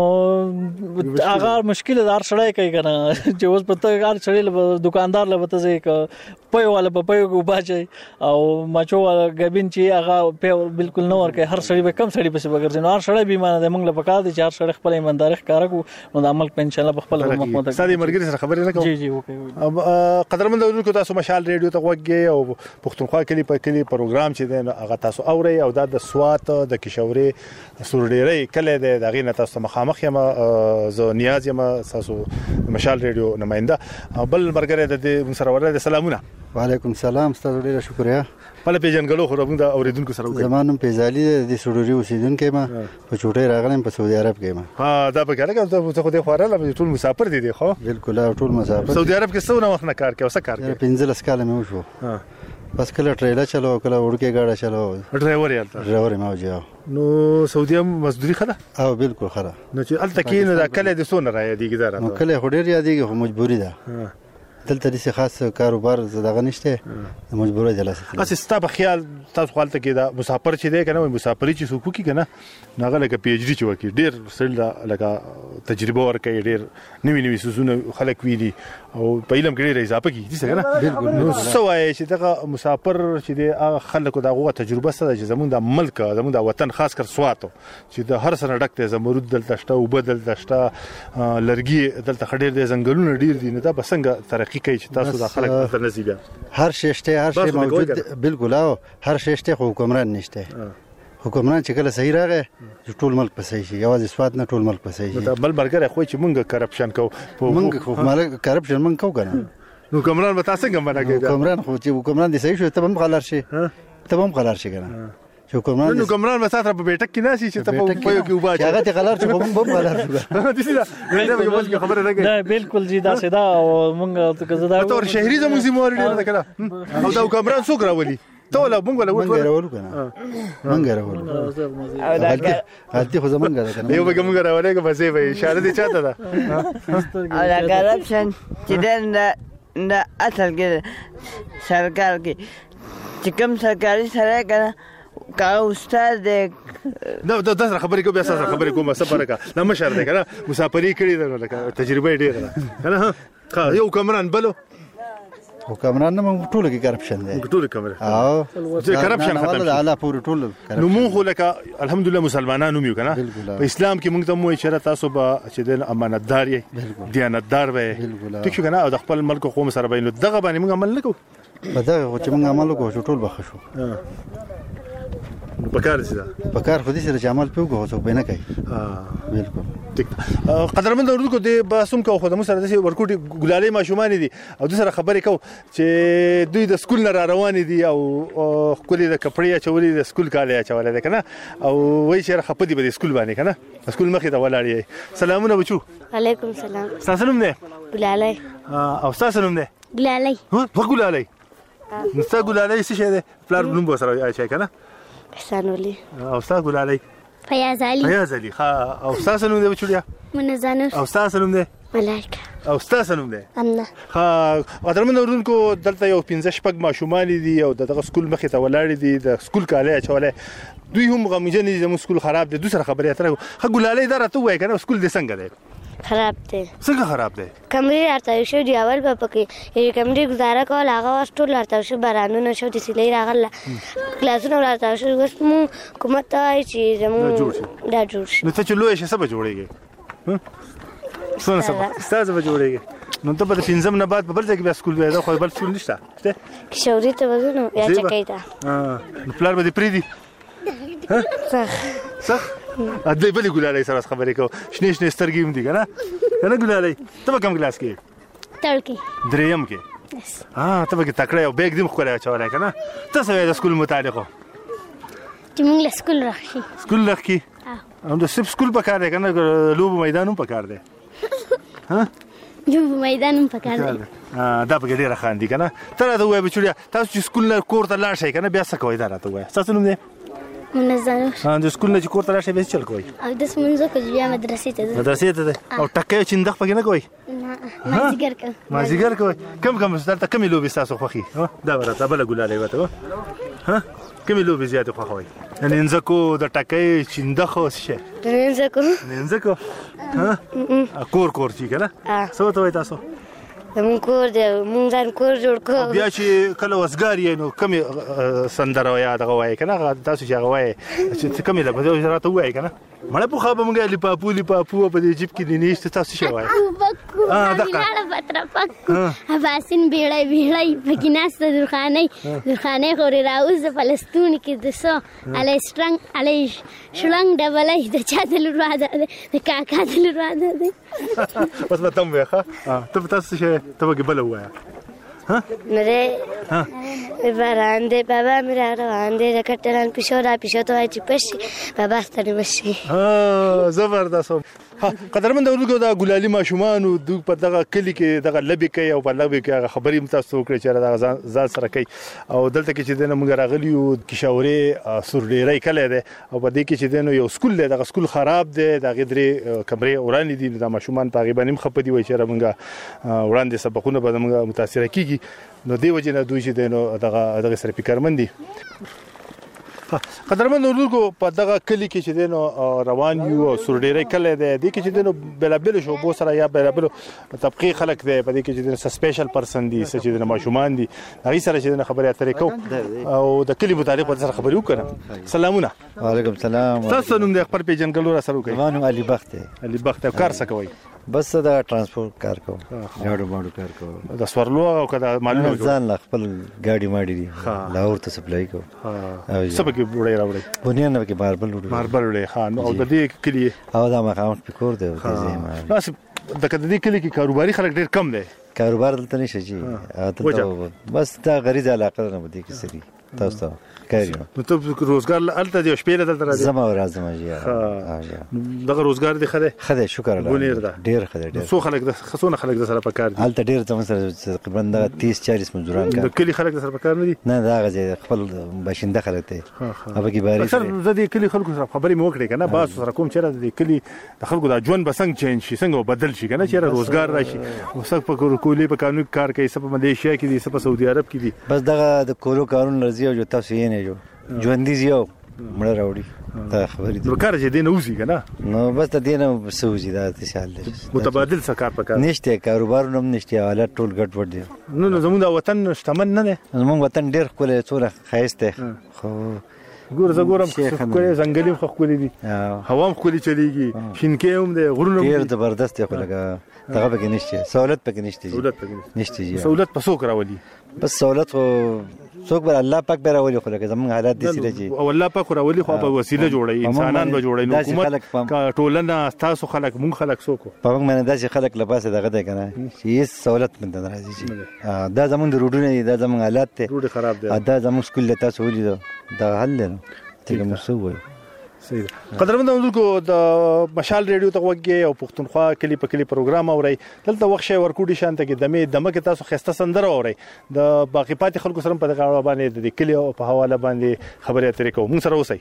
هغه مشکل دار سړی کوي کنه چې اوس پته کار سړی دکاندار لبته زی پي والا په پي کو باچي او ماچو والا غبین چې هغه په بالکل نو ورکه هر سړی به کم سړی په وګرځي نو هر سړی بیمانه ده موږ له پکا دي چې هر سړی خپل ایماندار ښکارا کو نو د عمل په ان شاء الله خپل مخمود سادي مرګري سره خبرې نه کوم جی اوکي قدرمن دونکو تاسو مشال ریډیو ته وګورئ او پښتونخوا کلی په کلی پروګرام چې دی هغه تاسو اورئ او د سوات د کشوري سورډيري کله د دغه نه تاسو مخامخ یم زه نیاز یم تاسو مشال ریډیو نماینده بل مرګره د سره ورته سلامونه وعلیکم السلام ستاسو ډیره شکریا بل پیژنګلو خو موږ د اوریدونکو سره وکړو زمانم پیزالي د سورډيري اوسیدونکو ما په چوټي راغلم په سعودي عرب کې ما ها دا به کله ته خو د خوراله ټول مسافر دي خو بالکل ټول مسافر سعودي عرب کې څونه وخت نه کار کوي اوسه کار کوي 15 کال مې وشو بس کله ټریلا چلو کله وړکه گاډه چلو ډرایور یالته ډرایور ما وجه نو سعودي مزدوري خره او بالکل خره نو چې الته کې نه کله د سونه راځي دي ګذاره نو کله هډیر یادېږي خو مجبوری ده دلته دې خاص کاروبار زداغه نشته مجبوره دي لاسه اساس تاسو خیال تاسو خپل کې دا مسافر چې دی کنه مسافري چې سوکو کې کنه ناغه لکه پی ایچ ډی چې وکی ډیر سره لکه تجربه ورکړي ډیر نوی سوزونه خلک ویلي او په علم کې ډیر اضافه کیږي څنګه نه بالکل نو سوای چې دا مسافر چې دی هغه خلکو دغه تجربه سره چې زمون د ملک زمون د وطن خاص کر سواتو چې د هر سره ډکته زمرود دلته شته او بدل دشته لرګي دلته خډیر د زنګلونو ډیر دي نه دا بسنګ ترقی کوي چې تاسو د خلک په نصیب هر شیشته هر شی موجود بالکل او هر شیشته حکومران نشته حکومران چې کله صحیح راغی ټول ملک په صحیح شي یوازې سواد نه ټول ملک په صحیح شي دا بل برګر خو چې مونږ کرپشن کو مونږ خو مالک کرپشن مونږ کو کنه نو حکومران به تاسو څنګه منع کوي حکومران خو چې حکومران دي صحیح شو ته هم غلار شي ته هم غلار شي کنه نو حکومران به تاسو په بیٹک کې ناسي چې ته په پيو کې وباچ هغه ته غلار چې هم غلار شو دا خبره نه دا بالکل جی دا سدا او مونږ ته زدا تور شهري زموږ زموږ ډیر ده کړه او دا حکومران څوک راولي ته لا مونږ ولا راولو کنه مونږ راولو او دا غلطي خو زمونږ ده کنه یو به مونږ راولې که بسې به اشاره دي چاته ده او دا کرپشن چې د اصل کې سرکار کې چې کوم سرکاري سره کنه کا استاد دا د خبرې کوم اساس خبرې کوم سفر کا نه مشر ده کنه مسافري کړی ده لکه تجربه ډیره ده کنه یو کمران بلو حکمران نه موږ ټول کې کرپشن دی ټول کمره او چې کرپشن ختم شي اعلی پورې ټول نو موږ لکه الحمدلله مسلمانانو یو کنه په اسلام کې موږ ته مو اشاره تاسو به چې د امانتدار یې دیانتدار وي ټیک شو کنه او د خپل ملک قوم سره بینو دغه باندې موږ عمل نکو په دغه چې موږ عمل وکړو ټول بخښو په کار دي په کار خو دې سره چې عمل پیو کو څوک به نه کوي بالکل ټیک قدرمن اردو د باسم کو خو د مسره د ورکوټي ګلالي ماشومان دي او د سره خبرې کو چې دوی د سکول نه روان دي او خولي د کپړې چولې د سکول کالي چولې ده کنه او وای چې خپدي به سکول باندې کنه سکول مخې ته ولاړی سلامونه بچو وعلیکم سلام تاسو نوم دی ګلالي او تاسو نوم دی ګلالي هو ګلالي نو تاسو ګلالي څه شه ده پلار نوم به سره شي کنه سانولي او تاسو ګلالي فیاض علي ها او تاسو نوم دی بچو منزانو او تاسو نوم دی ملائکه او تاسو نوم دی امنه ها قدرمن اورونکو دلته یو 15 شپږ ماشومان دي او دغه سکول مخې ته ولاړ دي د سکول کالي چولې دوی هم غمجن دي زموږ سکول خراب دي دوسر خبرې اتره خو ګلالي دا راته وای کنه سکول دې څنګه دی خراب دی څنګه خراب دی کمرې راته شو دی اول په پکې یې کمرې گزاره کول هغه واستول راته شو بارانونه شو د سیلې راغله کلاسونه راته شو اوس مو کومه ته چې زمو دا جوړ شي نو ته چې لوی شې سبا جوړيږي څونه سبا استاد به جوړيږي نو ته په 15 نه بعد په بل ځای کې بیا سکول وای خو بل سکول نشته شوري ته وځو یا چکایتا نو پلار به دې پریدي صح ا دې بلی ګلالي سره خبرې کو شنه شنه سترګې هم دي کنه ګلالي ته کوم کلاس کې تړکی دریم کې ته به تکړه یو بیگ دې مخوره چولای کنه تاسو د سکول متعلق چې موږ له سکول راخي سکول راخي او د سکول په کار دی کنه لوب میدان هم په کار دی ها لوب میدان هم په کار دی دا په ډیره خاندي کنه تر دا وای بچوړیا تاسو چې سکول نه کور ته لاړ شئ کنه بیا څه کوي دا راته وای تاسو نوم دی منزانو د سکول نه چې کور ته لاړ شئ به چل کوي او د سمونځو کو بیا مدرسې ته او ټکه چندخ پکې نه کوي مازیګر کوي کم ستاسو کم لوبي تاسو خوخي دا ورته بل ګلالي وته ها کومې لوبې زیاتې خوښوئ نینځکو د ټکۍ چندخو څه شی نینځکو کور چې که نه څه ورته وایي تاسو زموږ کور دی موږ ځان کور جوړ کړو بیا چې کله وزګار یې نو کومې سندره یا دغه وایي که نه تاسو چې هغه وایي چې کومې لپاره راته ووایي که نه مړه پخوا به موږ لیپاپو په دې جیب کې دې نشته تاسو څه شی وایي اباسین بیړی پکې ناسته درخانۍ خورې راوځه فلسطین کې د څه علی شړنګ ډبلی د چا د لور واده دی د کاکا د لور واده دی اوس به ته هم وایې ښه ته به تاسو څه شی ته به بله ووایه نره باران دی بابا مې را روان دی د کټران پیشو ته وایي چې پشي بابا ستړی مشي زبردست قدرمن اورونکو دا ګلالي ماشومان دوی په دغه کلی کې دغه لبي کوي او په لبي کې هغه خبرې متاسو وکړي چې دغه ځان سره کوي او دلته کې چې دنه موږ راغلی یو کښوري سورډيري کله ده او په دې کې چې دنه یو سکول ده دغه سکول خراب ده دغه درې کمرې ورانې دي د ماشومان په غیبه نیم خپدي وای چې موږ وړاندې سبقونه به موږ متاثر کیږي نو دی وجه نه دوی چې دنه دغه سره فکرمندي قدرمن اورونکو په دغه کلی کې چې دنو روان یو سورډيري کله ده د کې چې دنو بلابل شوبو سره یا بلابل طبقه خلک ده په دې کې چې دنو سپیشل پرسن دي چې دنو ماشومان دي هغه سره چې دنو خبرې اترې کو او د کلی متعلق سره خبرې وکړه سلامونه وعلیکم السلام تاسو نوم د خپل پیژنګلو را سره کوي مانو علي بخت کار څه کوي بس دا ترانسپورت کار کوم ګاډو کار کوم د سورلو او کدا معلومه ځان خپل ګاډي ماډي دي لاهور ته سپلای کوم سبا کې وړي راوړي بنیان کې ماربل وړي خان او د دې کلی او دا مقام په کور دی بس د کدی کلی کې کاروباري خلک ډیر کم دي کاروبار دلته نشي جی بس دا غریزه علاقه نه بده کې سری تاسو کاریو نو ته روزګار الته دی شپې دلته راځي زما راځم جی دغه روزګار دی خدای شکر الله ډیر خدای ډیر څو خلک د خصونه خلک د سره پکار دي الته ډیر زموږ سره تقریبا 30-40 مزدوران کار د کلی خلک د سره پکار نه دي نه دا غځي خپل باشنده خلک ته هغه کې باري اکثر د دې کلی خلکو سره خبرې مو کړې کنه باز سره کوم چیرې د کلی د خلکو د ژوند بسنګ چینج شي څنګه بدل شي کنه چیرې روزګار راشي وسک په کولی په قانون کار کوي سب ملیشیا کې دي سب سعودي عرب کې دي بس دغه د کولو قانون لرزي او تاسو یې نه جو ژوندۍ زیو مړه راوړي دا خبرې دي کار چې دین اوسي کنه نو بس ته دین سوزي دا مثال دی متبادل سکار پکار نشته کاروبار نوم نشته حالت ټول ګډ وډ دي نو زموږ وطن شتمن نه دی زموږ وطن ډیر خپل څوره خایسته خو ګورم خپل ځنګلي خپل دي هوا خپل چلیږي شینکې هم دی غرونه ډیر زبردست دی خو لګا دغه پکې نشته سہولت پکې نشته سہولت په څوک راولي بس سہولت څوک بر الله پاک به راولي خو لکه زمونږ حالات دي چې او الله پاک راولي خو په وسیله جوړي انسانان به جوړي نو حکومت ټولنه تاسو خلک مونږ خلک څوک په موږ باندې داسې خلک لپاسه دغه دی کنه چې هیڅ سہولت مند نه راځي چې دا زمونږ د روډونه دا زمونږ حالات ته روډ خراب دي دا زمونږ سکول له تاسو ولې دا حل نه ته مو سو وای صحیح قدرمن اوردونکو د مشال ریډیو ته وګورئ او پښتونخوا کلی په کلی پروګرام اورئ دلته وخت شي ورکوډي شانته کې دمه کې تاسو خسته سندره اورئ د باقی پاتې خلکو سره په دغه باندې د کلی او په حواله باندې خبرې اترې کوو موږ سره اوسئ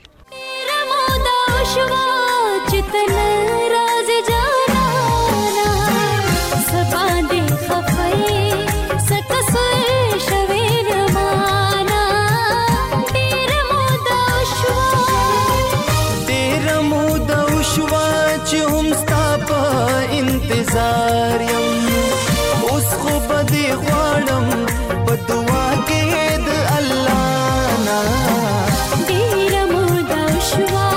انتظار یم اوس خو بدی غواړم په دعا کې د الله نا ډېره موده شوه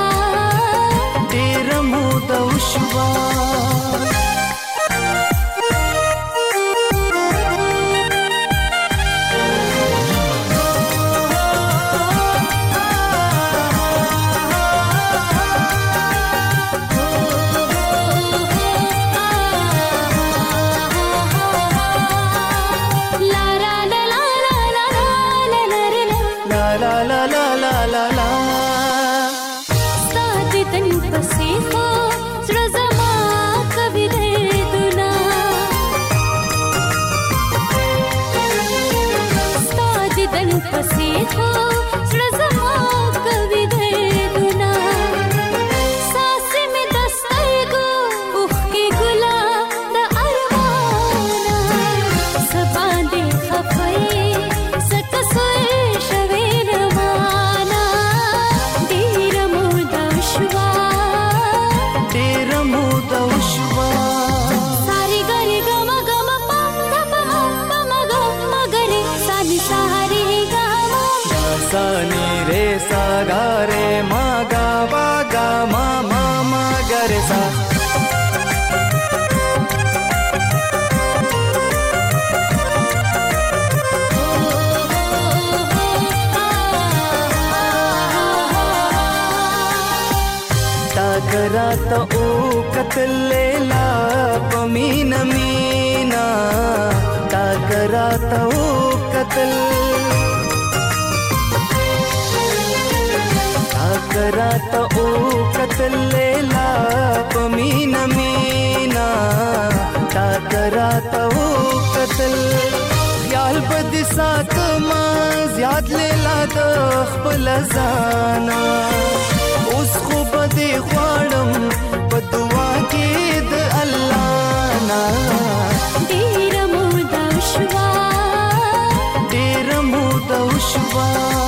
تا او قتل لیلا پمین مینا تا کراتا او قتل تا کراتا او قتل لیلا پمین مینا تا کراتا او قتل خیال بد سات ما زیاد لیلا د خپل زانا اوس خو بده غواړم په دعا کې د الله نا ډېر موده شوه ډېر موده شوه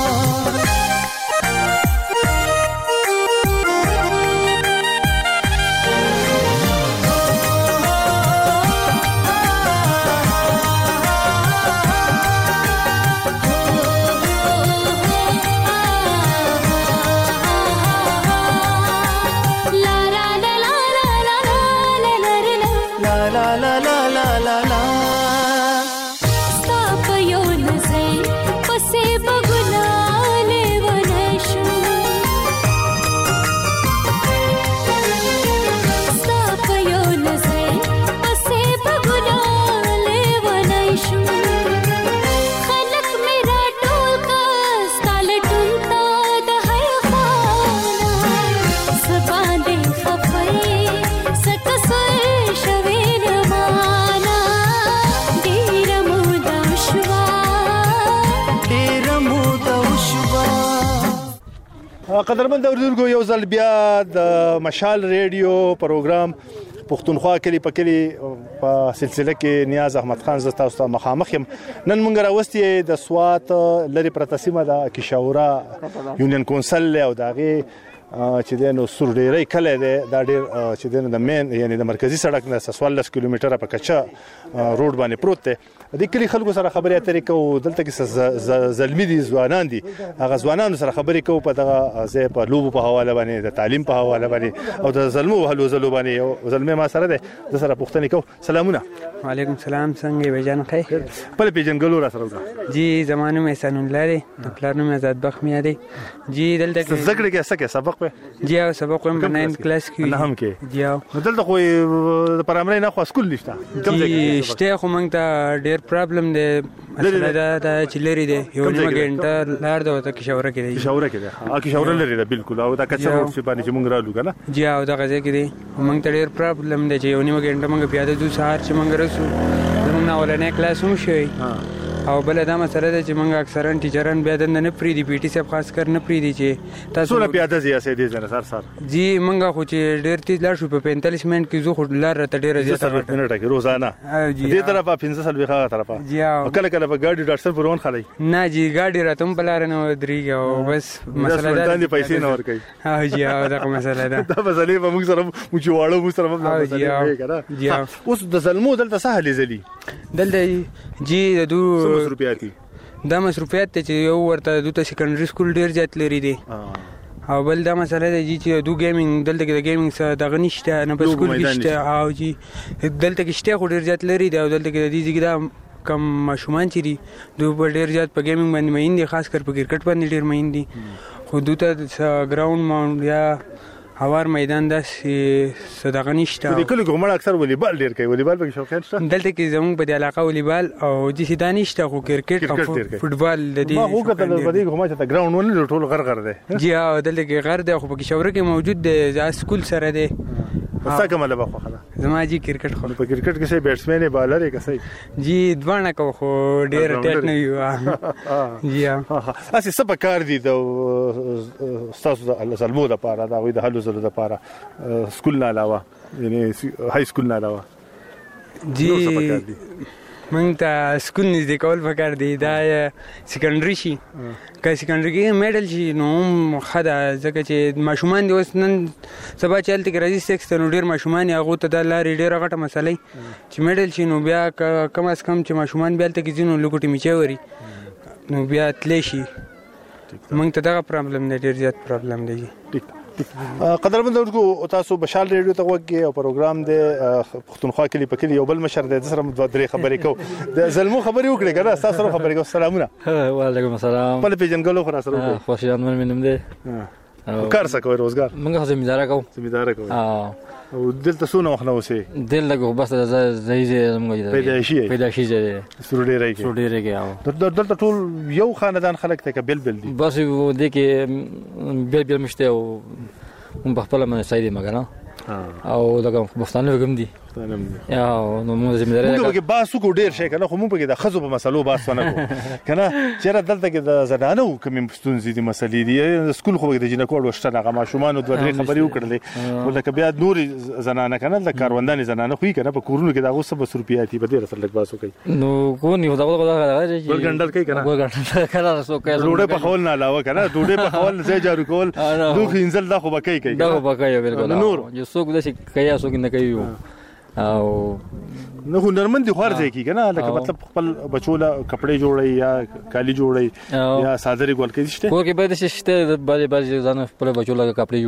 قدرمن اوریدونکو یو ځل بیا د مشال ریډیو پروګرام پښتونخوا کلی په کلی په سلسله کې نیاز احمد خان ز تاسو ته مخامخ يم نن مونږ راوستي د سوات لری پرتسیمه د کشاورا یونین کونسل او دغه چې د نو سور ډیرې کله دا ډیر چې د مین یعنی د مرکزی سړک نه 14 کیلومتره په کچا روډ باندې پروت دی. د کلی خلکو سره خبرې اترې کوو، دلته کې زلمی دي ځوانان دي، هغه ځوانانو سره خبرې کوو په دغه ځای په لوبو په حواله باندې، د تعلیم په حواله باندې او د ظلمو وهلو ځلو باندې. او ظلمه ما سره ده د سره پوښتنه کوو. سلامونه. وعلیکم السلام، څنګه یې بجان خیر؟ په پیژنګلو را سره جی زمانه مې احسان الله دی، پلان مې آزاد بخ مې دی. جی دلته کې زګړه کې څه کې سبق په جی او سبق هم 9 کلاس کې نه هم کې جی او دلته خو د پرامرۍ نه خو سکول نشته. جی شته خو موږ ته ډېر پرابلم دی، اصل دا چې لري دی یو نیمه ګنټه لار ده ته کښوره کې دی. کښوره کې ده کښوره لري ده بالکل. او دا کچا روډ چې باندې موږ رالو کنه جی او دا غځه کې دی موږ ته ډېر پرابلم دی چې یو نیمه ګنټه موږ بیا د 2 سهار چې موږ رسو زموږ نه ولنې کلاس هم شوی. او بل دا مسله ده چې موږ اکثرا ټیچران بیا د نه پریدي پی ټی صاحب خاص کر نه پریدي چې تاسو نه پیاده زیاته دي زنه سر جی موږ خو چې ډېر تیز لاړ شو په 45 منټ کې زو خو لار ته ډېر زیاته منټه کې روزانه دې طرفه 15 سال ویخه طرفه جی کله کله په ګاډي ډاکټر پرون خلای نه جی ګاډي راتم په لار نه ودرېږي او بس مسله ده د پیسې نه ور کوي. ها جی او دا مسله ده دا مسله به موږ سره موږ واړو موږ سره مسله ده جی اوس د ظلمو دلته سهل زلی دلته جی د 2 روپیاتي دا مصروفیت ته چې یو ورته د سکندري سکول ډیر زیات لري دي. او بل دا مسله ده چې دو گیمینګ دلته کې د گیمینګ څخه دغه نشته نه په سکول کې شته. او جی دلته کې شته خو ډیر زیات لري دی. او دلته کې د دې ځای دا کم ماشومان چې دي دوی ډیر زیات په گیمینګ باندې مین دي، خاص کر په کرکټ باندې ډیر مین دي. خو دوی ته ګراوند ماونټ یا هوار میدان داسې صدقه نشته. د کلي ګمړ اکثر والیبال ډیر کوي. والیبال به شوقین شته دلته کې زموږ په علاقه والیبال او د سیدا نشته خو کرکټ او فوټبال د دې ما هو کتل په دې کومه چې ګراوند ونه ټول غر دی. جی او دلته کې غر دی خو په کښوره کې موجود دی ځا سکول سره دی. څه کومه لبا خو خلا زما جی کرکټ خو په کرکټ کې سه بیټسمن بالر یې کسي جی دوانه کو خو ډیر ټیټ نه یو جی اسی سبا کار دي د استاد الله سلمو د پاره دا وې د حلو زلو د پاره سکول نه علاوه یعنی های سکول نه علاوه جی موږ ته سکول نږدې کول پکار دی. دا سکندري شي که سکندري کې میډل شي نو خدا ځکه چې ماشومان دی اوس نن سبا چې هلته کې راځي 6 ته نو ډېر ماشومان هغو ته دا لارې ډېره غټه مسله چې میډل شي نو بیا کم از کم چې ماشومان بیا هلته کې ځي نو لوکوټې میچی وري نو بیا تلی شي. موږ ته دغه پرابلم دی ډېر زیات پرابلم دی. قدرمن دورکو تاسو بشال ریډیو ته وګورئ او پروګرام د پښتونخوا کلی په کلی یو بل مشر د سره درې خبرې کو د ظلمو خبرې وکړي کنه تاسو سره خبرې کو. سلامونه. وعلیکم السلام. په پیژنګلو خو سره خوشیان من منم دی کار څه کوي روزګار موږ زمیندار کوو. زمیندار کوي او دلته سونه وخت نو سي دلته بس زایزه زموږ پیدایشي زه سروډيره کې سروډيره کې او دلته ټول یو خاندان خلک ته بل بل دي بس د کې بل بل مشته او په خپل منځ سايدي مګنه او دغه پښتانه وګم دي یا نو موږ زمیندار موږ کې باسو کو ډیر شي کنه خو موږ کې د خزو په مسلو باس ونه کو کنه چیرې دلته کې د زنانو کوم پښتون زیدي مسلې دي سکول خو د جنکو ورشته هغه ماشومان د ورې خبرې وکړلې ولکه بیا نور زنانه کنه د کاروندان زنانه خو کنه په کورونو کې دغه 100 روپیاتي به ډیر سره لګ باسو کوي نو کو نه دغه ګلګندل کوي کنه ګلګندل کنه سو کوي ډوډۍ په خول نه علاوه کنه ډوډۍ په خول ځای جارو کول دوه انزل دا خو بکای کوي دا بکای بالکل نور جو څوک د شي کوي څوک نه کوي او نو هنرمند دي خور ځای کی کنه لکه مطلب خپل بچوله کپڑے جوړي یا کالی جوړي یا صادري ګول کې شته کو کې به د شته بعضي ځان خپل بچوله کپڑے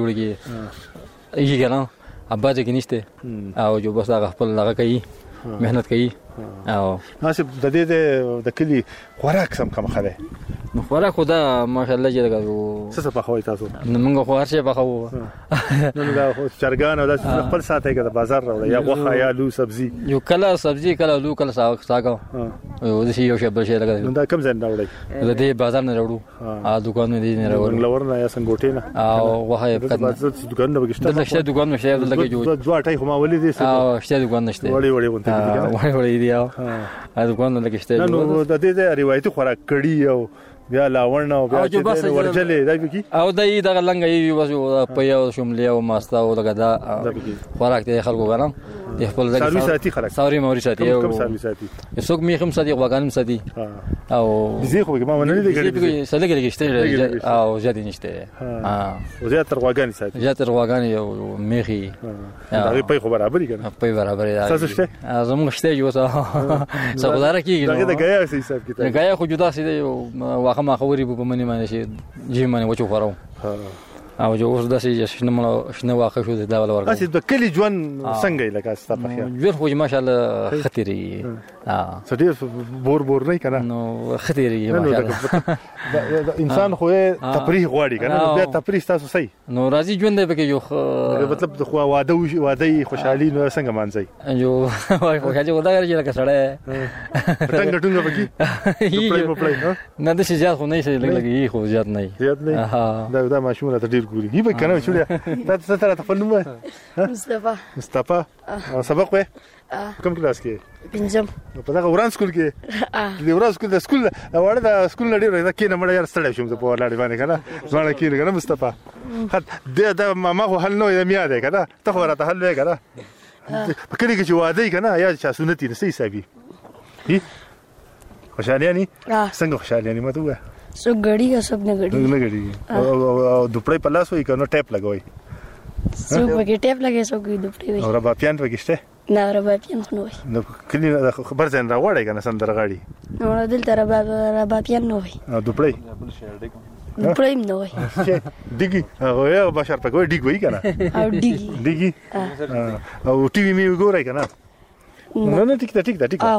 جوړي یي کنه ابا ځکه نشته او جو بس هغه خپل هغه کوي مهنت کوي او ناسب د دې د کلی خوراک سم کوم خله نو خوراک خدا ماشاءالله چې دغه څه په خوای تاسو موږ خو هر شي په خو نو دا چرګان او د خپل ساتي کې د بازار راوړي یا غوخه یا لو سبزي یو کله سبزي کله لو کله ساګو او د شي یو شی بل شي لګا نو دا کم ځای راوړي د دې بازار نه راوړو ا دکان دې نه راوړو لور نه یا څنګه نه او غوخه په دکان نه بګشته د شته دکان نشه دلته جوړ دوه ټای خو ما ولې دي او شته دکان نشته وړي ونته وړي دی او ا دکان نه لګشته نو د دې روایتي خوراک کړي او بیا لاون او بیا چې ورجلې دا کی او دای دغه لنګ ای وسو په یو شملې او ماستا او دغه دا خوراک ته خلکو غنم د خپل ځای سروي ساتي خلک سوري موري ساتي کوم سروي ساتي څوک میخم ساتي غواګانم ساتي او بيزي خو ما منلې دي ګړي سلګي لګشته او زیات نشته او زیات تر غواګانی ساتي زیات تر غواګانی او میخي دا په خو برابرې کنه په برابرې تاسو شته زموږ شته یو څه غوډاره کیږي دا د غیا سي حساب کتاب غیا خو جدا سي واخه ما خوري په منی باندې شي جی منی وچو خورو او جو اوس داسې شنه واقع شو دا ولا ورغله تاسو د کلی ژوند څنګه لکه تاسو په خیال ژوند خو ماشاءالله خطري سړي بور نه کنه نو خطري ماشاءالله انسان خو تفریح غواړي کنه بیا تفریح تاسو صحیح نو راځي ژوند دی پکې یو مطلب خو واده خوشحالي نو څنګه مانځي یو خوشحالي ودا کوي لکه سړی ټنګ پکې نه د شي زیات خو نه شي لګي خو زیات نه دا ماشومه ته ډیر ګوري هی به کنه شوړه تاسو سره تفنن و مصطفی سبق و کوم کلاس کې پنځم په دا وران سکول کې د وران سکول د سکول وړه د سکول لري دا کې نه مړ یار ستړی شوم په لاړې باندې کنه ځوانه کې کنه مصطفی دا ما هو حل نو یمیا ده کنه ته خو راته حل وې کنه په کلی کې چې واده کنه یا چا سنتي نسې حسابي هی خوشاليانی څنګه خوشاليانی مته سو غړي کا سب نه غړي او دوپړې په لاس وای کنه ټیپ لګوي سو پکې ټیپ لګي سو کې دوپړې وای او ربا پیان پکې شته نه ربا پیان خو نه وای نو کلی خبر ځین راوړی کنه سندر غاړي نو دل تر ربا پیان نه وای او دوپړې دوپړې نه وای دیګي هغه یو بشر پکې وای دیګ وای کنه او دیګي او ټي وي می ګورای کنه نه ټیک ده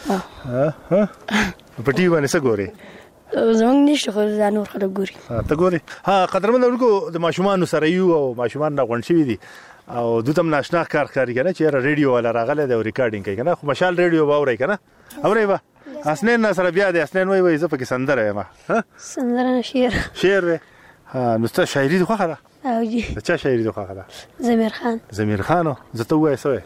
ها په ټي وي باندې څه ګوري زمونږ نشته خو ځانور خلک ګوري ته ګوري ها قدرمن ورکو د ماشومان سره یو او ماشومان نه غونډ شوی دي او دوی تم ناشنا کار کوي کنه چې ریډیو ولا راغله د ریکارډینګ کوي کنه خو مشال ریډیو باوري کنه اوري با اسنین سره بیا د اسنین وای زه پکې سندره یم ها سندره شعر ها نو ته شاعري خو خره او جی چا شاعري خو خره زمیر خان زه ته وای سوې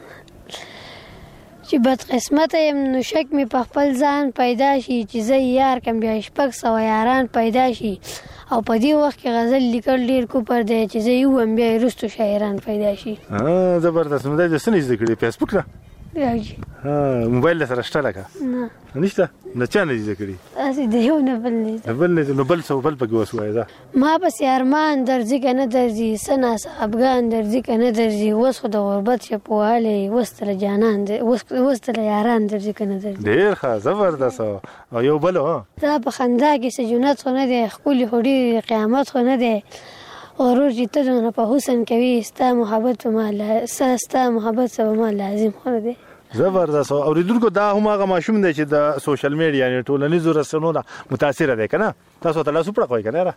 چې بد قسمت يم نو شک می په خپل ځان پیدا شي چې زه یار کم بیا شپږ سو یاران پیدا شي او په دې وخت کې غزل لیکل ډیر کو پر دی چې زه یو ام بیا رستو شاعران پیدا شي زبردست نو د سنې ذکر فیسبوک را راځي موبایل سره شته لکه نه نشته نه چا نه ذکر اسی دیو نه بل څه بل پکې وسوای دا ما پس ارمان درځي کنه درځي سنا افغان درځي کنه درځي وس خو د غربت شپواله وستل جانان وستل یاران درځي کنه درځي ډیر ښه زبردست او یو بل دا په خندا کې سجونت خو نه دی خولي هډي قیامت خو نه دی اورور چې ته نه په حسن کوي ستا محبت ما لازم خو دی زبردست اوریدونکو دا هم هغه ماشوم دی چې د سوشل میډیا یعنی ټولنیزو رسنیو متاثر دی کنه تاسو ته لاسو پړ کوي کنه را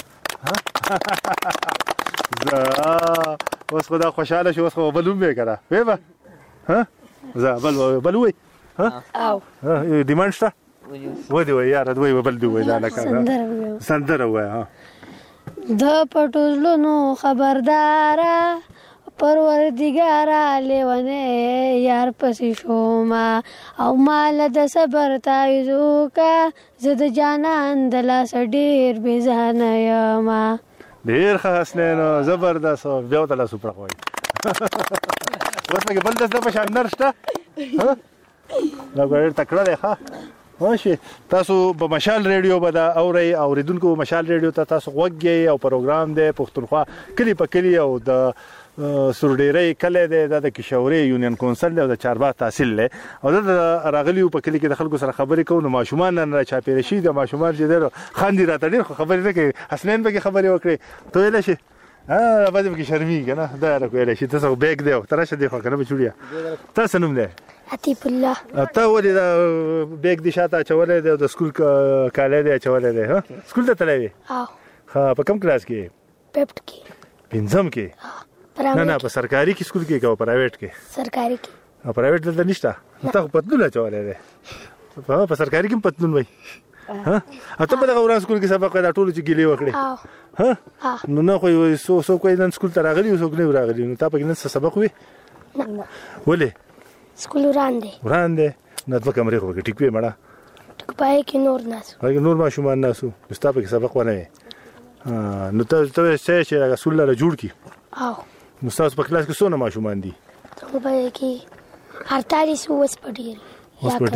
اوس خدا خوشاله شو اوس خو بلوم به کنه وې با ها زه بلوي ها او دیمانډ شته و دی یار دوی بل دی دا لکه سندره وای ها د پټولونو خبردارا پروردګارا لیونه یار پسې شوما او مال د صبر تایزو کا زد جانان د لاس ډیر بيزانه یما ډیر خاص نه زبردست بیا ته لاس پر خوای ورته بل د په شان نرشته ها نو ګر تکړه ده ها ماشي تاسو په مشال ریډیو به دا اوري اوریدونکو مشال ریډیو ته تاسو وګورئ او پروګرام دی پښتونخوا کلی په کلی او د سورډيري کله د کشوري یونین کونسل له چارباغ تحصیل له او د راغلیو په کلی کې د خلکو سره خبرې کوو نو ماشومان نه چاپیره شي د ماشومان چې د خاندي راته ډیر خبرې نه کوي حسنین به خبرې وکړي ته ویل شي باندې کې شرمي کنه دا راکوي شي تاسو بیگ دی ترشه دی خو کنه بچوړیا تاسو نوم دی عتیب الله ته ولې دا بیگ دي شاته چولې دی د سکول کاله دی چولې دی ها سکول ته تللی ها په کوم کلاس کې پپټ کې پنځم کې نه په سرکاري کې سکول کې او پرایویټ کې سرکاري کې او پرایویټ دلته نشته ته پتلون چولې دی په سرکاري کې پتلون وای ها ته په دغه وران سکول کې سبق دا ټول چې ګیلې وکړي ها نو نه خو سو کوی نن سکول ته راغلی او څوک نه راغلی نو تا په نن سبق وي نه ولې سکول وړاندې نه د کمرې خو ټیک وي مړه ټیک پای کې نور ماشومان ناسو مستا په سبق ونه نو ته چې رسول الله جوړ کی او نو تاسو په کلاس کې څونه ماشومان دي ته په کې 48 اوس پډیر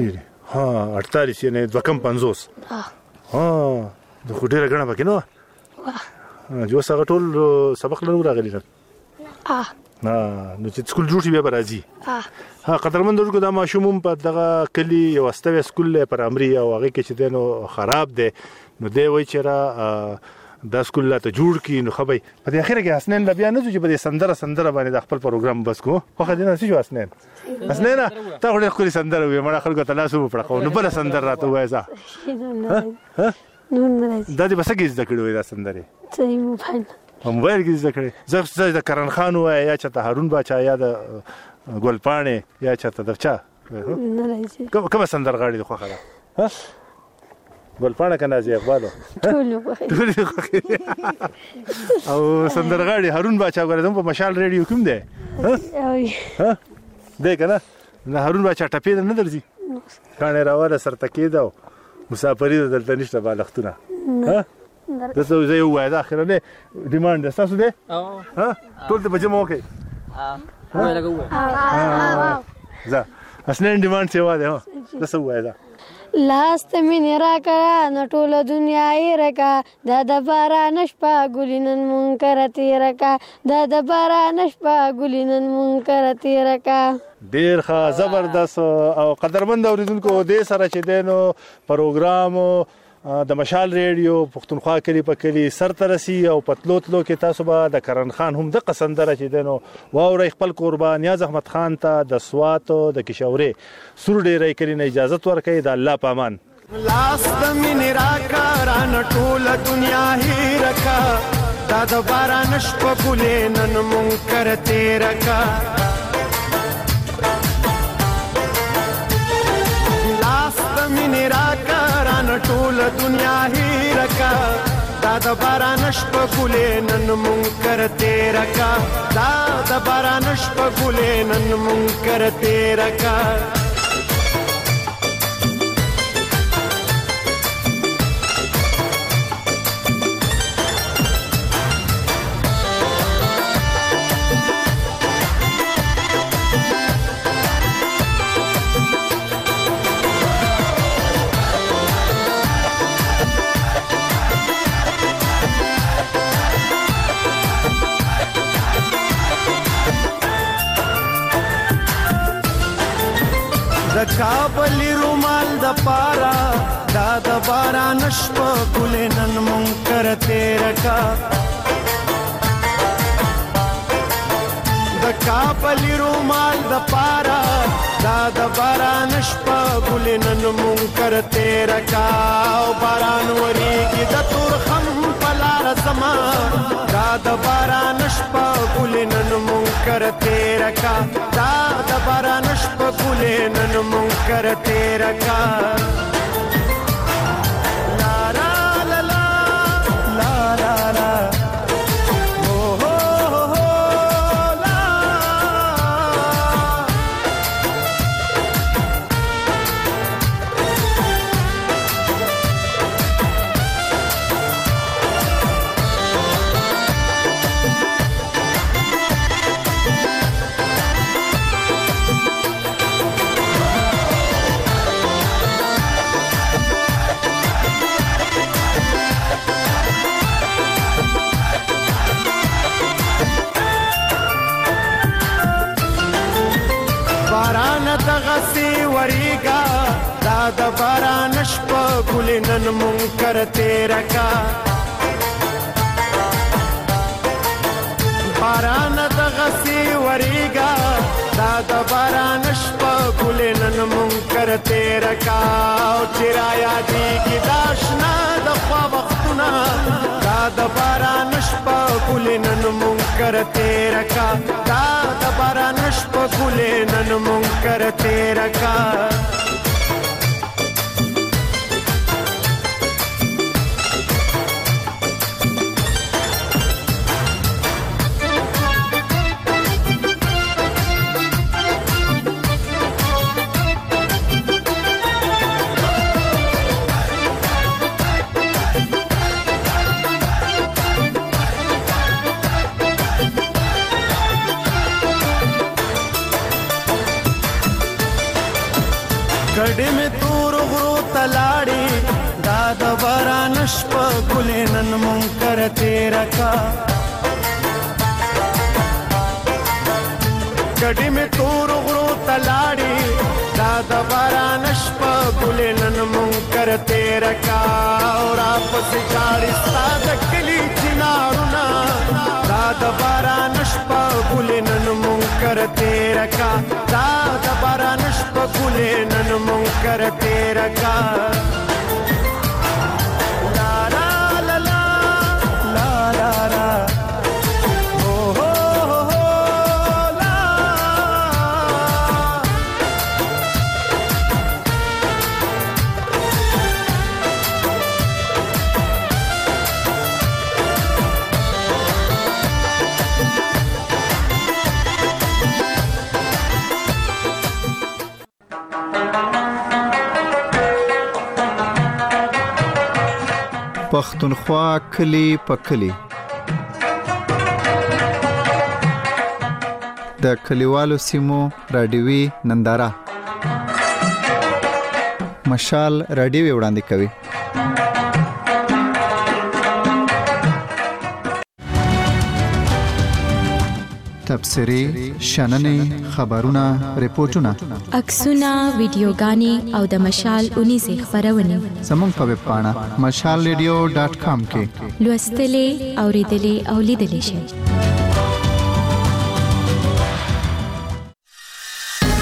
ها 48 یعنی 250 ها د خډيره غنا پکې نو جو څنګه ټول سبق لرو راغلی نه نو چې سکول جوړ شي بیا راځي ها قدرمن درکو دا ماشوم په دغه کلی یو استوي سکول پر امري او هغه کې چې دنو خراب دی نو دی وای چې را دا سکول لا ته جوړ کی نو خبي په اخر کې حسنین بیا نه چې په سندره باندې د خپل پروګرام بس کو خو خدای نه شي حسنین ته وړه خپل سندره وي مړه خلکو ته لاسو په خو نو بل سندره راته وایځه دا دې بس کې زده کړو دا سندره صحیح موبایل کې زده کړې زه د کرن خان وای یا چې هارون باچا یا د ګلپانه یا چې د چا نه راځي کوم سندرغاړي خو خلا ها ګلپانه کنه زی اقبالو ټول او سندرغاړي هارون باچا غره په مشال ریډیو کوم دی ها دې کنه نه هارون باچا ټپې نه درځي کانه راواله سرتکې دا مسافری دلته نشته بالښتونه ها دا څه زه یو واده اخر نه ډیماند تاسو دې ها ټول ته بجمع وکي وای لګو زه اسنه ډیماند څه واده ها دا څه واده لاست مینې راکړه نو ټوله دنیا یې رکا دا د باران شپه ګلینن منکر تیره کا دا د باران شپه ګلینن منکر تیره کا ډیر ښه زبردست او قدرمند اوریدونکو دې سره چې دینو پروګرام د مشال ریډیو پښتونخوا کلی په کلی سرترسي او پتلوتلو کې تاسو به د کرن خان هم د قسندره چې دینو واوري خپل قربان نیاز احمد خان ته د سوات د کشوري سور ډیرې کلی نه اجازه ورکړي د الله پامان لاس د مين راکا ران ټول دنیا هی رکا دا د باران شپه ګلې نن منکر تیر کا لاس د مين راکا ټول دنیا هی رکا دا د باران شپه ګلې نن منکر تیر کا دا د باران شپه ګلې نن منکر تیر کا د کابل رومال د پارا دا د باران شپه ګلې نن منکر تیر کا د کابل رومال د پارا دا د باران شپه ګلې نن منکر تیر کا او باران وریږي د تور خم پلار زما دا د باران شپه ګلې نن منکر تیر کا دا د باران شپه ګلې نن منکر تیر کا لا لا لا لا لا لا لا وریگا دا د باران شپه ګلې نن منکر تیر کا باران د غسی وریگا دا د باران شپه ګلې نن منکر تیر کا او چرایا دی کی داشنا د خوا وختونه دا د باران شپه ګلې نن منکر تیر کا دا د باران شپه ګلې نن منکر تیر کا गढ़ में तू تلاړي دا د باران شپه ګلې نن مونږ کره تیره کا ګډې مې تور غرو تلاړي دا د باران شپه ګلې نن مونږ کره تیره کا او راپسې جاړي ستا د کلي چنارونه دا د باران شپه ګلې نن مونږ کره تیره کا دا د باران شپه ګلې نن مونږ کره تیره کا پښتونخوا کلی په کلی د کلیوالو سیمو رادیوي ننداره مشال رادیو وړاندې کوي تبصري شننې خبرونه ریپورتونه عکسونه ویډیوګانې او د مشال 19 خبرونه زموږ په ویب پاڼه mashalradio.com کې لوستلې اوریدلې او لیدلې شئ